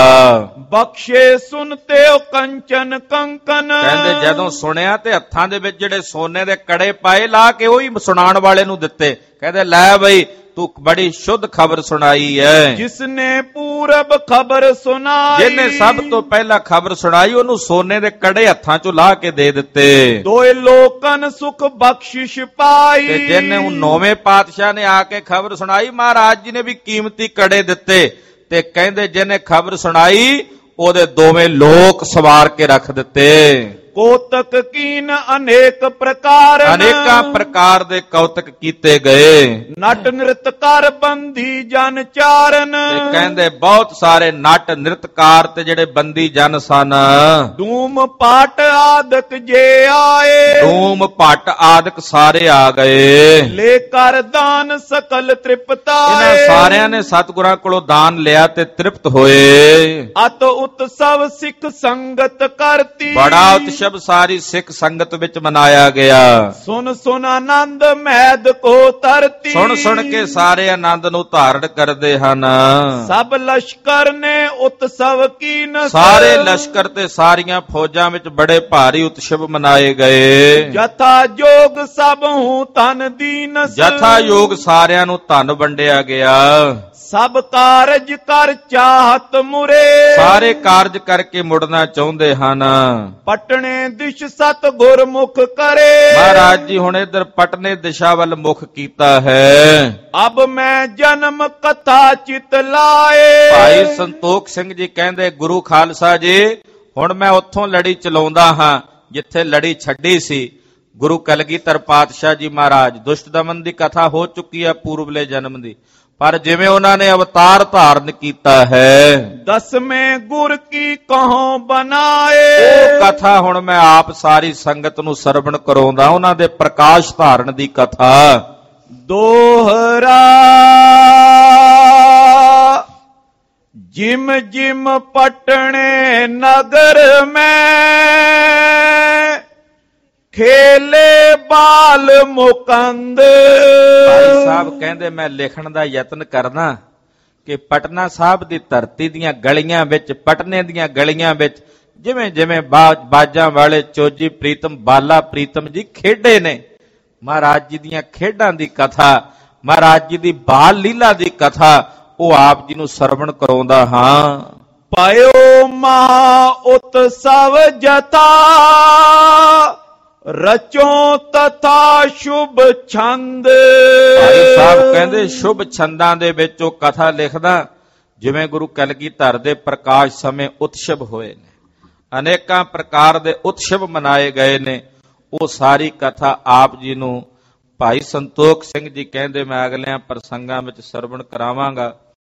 S2: ਬਖਸ਼ੇ ਸੁਨਤੇ ਉਹ ਕੰਚਨ ਕੰਕਨ।
S1: ਕਹਿੰਦੇ ਜਦੋਂ ਸੁਣਿਆ ਤੇ ਹੱਥਾਂ ਦੇ ਵਿੱਚ ਜਿਹੜੇ ਸੋਨੇ ਦੇ ਕੜੇ ਪਾਏ ਲਾ ਕੇ ਉਹੀ ਸੁਣਾਉਣ ਵਾਲੇ ਨੂੰ ਦਿੱਤੇ। ਕਹਿੰਦੇ ਲੈ ਬਈ ਤੂੰ ਬੜੀ ਸ਼ੁੱਧ ਖਬਰ ਸੁਣਾਈ ਹੈ।
S2: ਜਿਸਨੇ ਪੂਰਬ ਖਬਰ ਸੁਣਾਈ।
S1: ਜਿਹਨੇ ਸਭ ਤੋਂ ਪਹਿਲਾਂ ਖਬਰ ਸੁਣਾਈ ਉਹਨੂੰ ਸੋਨੇ ਦੇ ਕੜੇ ਹੱਥਾਂ ਚੋਂ ਲਾ ਕੇ ਦੇ ਦਿੱਤੇ।
S2: ਦੋਏ ਲੋਕਨ ਸੁਖ ਬਖਸ਼ਿਸ਼ ਪਾਈ।
S1: ਤੇ ਜਿਹਨੇ ਉਹ 9ਵੇਂ ਪਾਤਸ਼ਾਹ ਨੇ ਆ ਕੇ ਖਬਰ ਸੁਣਾਈ ਮਹਾਰਾਜ ਜੀ ਨੇ ਵੀ ਕੀਮਤੀ ਕੜੇ ਦਿੱਤੇ। ਤੇ ਕਹਿੰਦੇ ਜਿਹਨੇ ਖਬਰ ਸੁਣਾਈ ਉਹਦੇ ਦੋਵੇਂ ਲੋਕ ਸਵਾਰ ਕੇ ਰੱਖ ਦਿੱਤੇ।
S2: ਕੋਤਕ ਕੀਨ ਅਨੇਕ ਪ੍ਰਕਾਰ।
S1: ਅਨੇਕਾਂ ਪ੍ਰਕਾਰ ਦੇ ਕੌਤਕ ਕੀਤੇ ਗਏ।
S2: ਨਟ ਨ੍ਰਿਤ ਕਰ ਬੰਦੀ ਜਨ ਚਾਰਨ।
S1: ਤੇ ਕਹਿੰਦੇ ਬਹੁਤ ਸਾਰੇ ਨਟ ਨ੍ਰਿਤਕਾਰ ਤੇ ਜਿਹੜੇ ਬੰਦੀ ਜਨ ਸਨ।
S2: ਧੂਮ ਪਾਟ ਆਦਿਕ ਜੇ ਆਏ।
S1: ਧੂਮ ਭੱਟ ਆਦਿਕ ਸਾਰੇ ਆ ਗਏ।
S2: ਲੈ ਕਰ ਦਾਨ ਸਕਲ ਤ੍ਰਿਪਤਾਏ।
S1: ਇਹਨਾਂ ਸਾਰਿਆਂ ਨੇ ਸਤਿਗੁਰਾਂ ਕੋਲੋਂ ਦਾਨ ਲਿਆ ਤੇ ਤ੍ਰਿਪਤ ਹੋਏ।
S2: ਅਤ ਉਤਸਵ ਸਿੱਖ ਸੰਗਤ ਕਰਤੀ।
S1: ਬੜਾ ਉਤਸਵ ਸਾਰੀ ਸਿੱਖ ਸੰਗਤ ਵਿੱਚ ਮਨਾਇਆ ਗਿਆ।
S2: ਸੁਨ ਸੁਨ ਆਨੰਦ ਮਹਿਦ ਕੋ ਧਰਤੀ।
S1: ਸੁਣ ਸੁਣ ਕੇ ਸਾਰੇ ਆਨੰਦ ਨੂੰ ਧਾਰਨ ਕਰਦੇ ਹਨ।
S2: ਸਭ ਲਸ਼ਕਰ ਨੇ ਉਤਸਵ ਕੀਨ।
S1: ਸਾਰੇ ਲਸ਼ਕਰ ਤੇ ਸਾਰੀਆਂ ਫੌਜਾਂ ਵਿੱਚ ਬੜੇ ਭਾਰੀ ਉਤਸਵ ਮਨਾਏ ਗਏ।
S2: ਜਥਾ ਜੋਗ ਸਭ ਹੂੰ ਤਨ ਦੀਨਸ।
S1: ਜਥਾ ਯੋਗ ਸਾਰਿਆਂ ਨੂੰ ਧਨ ਵੰਡਿਆ ਗਿਆ।
S2: ਸਭ ਕਾਰਜ ਕਰ ਚਾਹਤ ਮੁਰੇ।
S1: ਸਾਰੇ ਕਾਰਜ ਕਰਕੇ ਮੁੜਨਾ ਚਾਹੁੰਦੇ ਹਨ।
S2: ਪਟਣੇ ਦਿਸ਼ ਸਤ ਗੁਰਮੁਖ ਕਰੇ।
S1: ਮਹਾਰਾਜ ਜੀ ਹੁਣ ਇਧਰ ਪਟਨੇ ਦਿਸ਼ਾ ਵੱਲ ਮੁਖ ਕੀਤਾ ਹੈ।
S2: ਅਬ ਮੈਂ ਜਨਮ ਕਥਾ ਚਿਤ ਲਾਏ।
S1: ਭਾਈ ਸੰਤੋਖ ਸਿੰਘ ਜੀ ਕਹਿੰਦੇ ਗੁਰੂ ਖਾਲਸਾ ਜੀ ਹੁਣ ਮੈਂ ਉੱਥੋਂ ਲੜੀ ਚਲਾਉਂਦਾ ਹਾਂ ਜਿੱਥੇ ਲੜੀ ਛੱਡੀ ਸੀ। ਗੁਰੂ ਕਲਗੀਧਰ ਪਾਤਸ਼ਾਹ ਜੀ ਮਹਾਰਾਜ ਦੁਸ਼ਟ ਦਮਨ ਦੀ ਕਥਾ ਹੋ ਚੁੱਕੀ ਹੈ ਪੂਰਬਲੇ ਜਨਮ ਦੀ, ਪਰ ਜਿਵੇਂ ਉਹਨਾਂ ਨੇ ਅਵਤਾਰ ਧਾਰਨ ਕੀਤਾ ਹੈ,
S2: ਦਸਵੇਂ ਗੁਰ ਕੀ ਕਹੋਂ ਬਣਾਏ,
S1: ਉਹ ਕਥਾ ਹੁਣ ਮੈਂ ਆਪ ਸਾਰੀ ਸੰਗਤ ਨੂੰ ਸਰਵਣ ਕਰਾਉਂਦਾ, ਉਹਨਾਂ ਦੇ ਪ੍ਰਕਾਸ਼ ਧਾਰਨ ਦੀ ਕਥਾ।
S2: ਦੋਹਰਾ ਜਿਮ ਜਿਮ ਪਟਣੇ ਨਗਰ ਮੈਂ ਖੇਲੇ ਬਾਲ ਮੁਕੰਦ।
S1: ਭਾਈ ਸਾਹਿਬ ਕਹਿੰਦੇ ਮੈਂ ਲਿਖਣ ਦਾ ਯਤਨ ਕਰਦਾ ਕਿ ਪਟਨਾ ਸਾਹਿਬ ਦੀ ਧਰਤੀ ਦੀਆਂ ਗਲੀਆਂ ਵਿੱਚ, ਪਟਨੇ ਦੀਆਂ ਗਲੀਆਂ ਵਿੱਚ ਜਿਵੇਂ ਜਿਵੇਂ ਬਾਜਾਂ ਵਾਲੇ ਚੋਜੀ ਪ੍ਰੀਤਮ ਬਾਲਾ ਪ੍ਰੀਤਮ ਜੀ ਖੇਡੇ ਨੇ, ਮਹਾਰਾਜ ਜੀ ਦੀਆਂ ਖੇਡਾਂ ਦੀ ਕਥਾ, ਮਹਾਰਾਜ ਜੀ ਦੀ ਬਾਲ ਲੀਲਾ ਦੀ ਕਥਾ, ਉਹ ਆਪ ਜੀ ਨੂੰ ਸਰਵਣ ਕਰਾਉਂਦਾ ਹਾਂ।
S2: ਪਾਇਓ ਮਹਾ ਉਤਸਵ ਜਤਾ ਰਚੋ ਤਥਾ ਸ਼ੁਭ ਛੰਦ।
S1: ਭਾਈ ਸਾਹਿਬ ਕਹਿੰਦੇ ਸ਼ੁਭ ਛੰਦਾਂ ਦੇ ਵਿੱਚ ਉਹ ਕਥਾ ਲਿਖਦਾ ਜਿਵੇਂ ਗੁਰੂ ਕਲਗੀਧਰ ਦੇ ਪ੍ਰਕਾਸ਼ ਸਮੇਂ ਉਤਸਵ ਹੋਏ ਨੇ, ਅਨੇਕਾਂ ਪ੍ਰਕਾਰ ਦੇ ਉਤਸਵ ਮਨਾਏ ਗਏ ਨੇ। ਉਹ ਸਾਰੀ ਕਥਾ ਆਪ ਜੀ ਨੂੰ ਭਾਈ ਸੰਤੋਖ ਸਿੰਘ ਜੀ ਕਹਿੰਦੇ ਮੈਂ ਅਗਲਿਆਂ ਪ੍ਰਸੰਗਾਂ ਵਿੱਚ ਸਰਵਣ ਕਰਾਵਾਂਗਾ।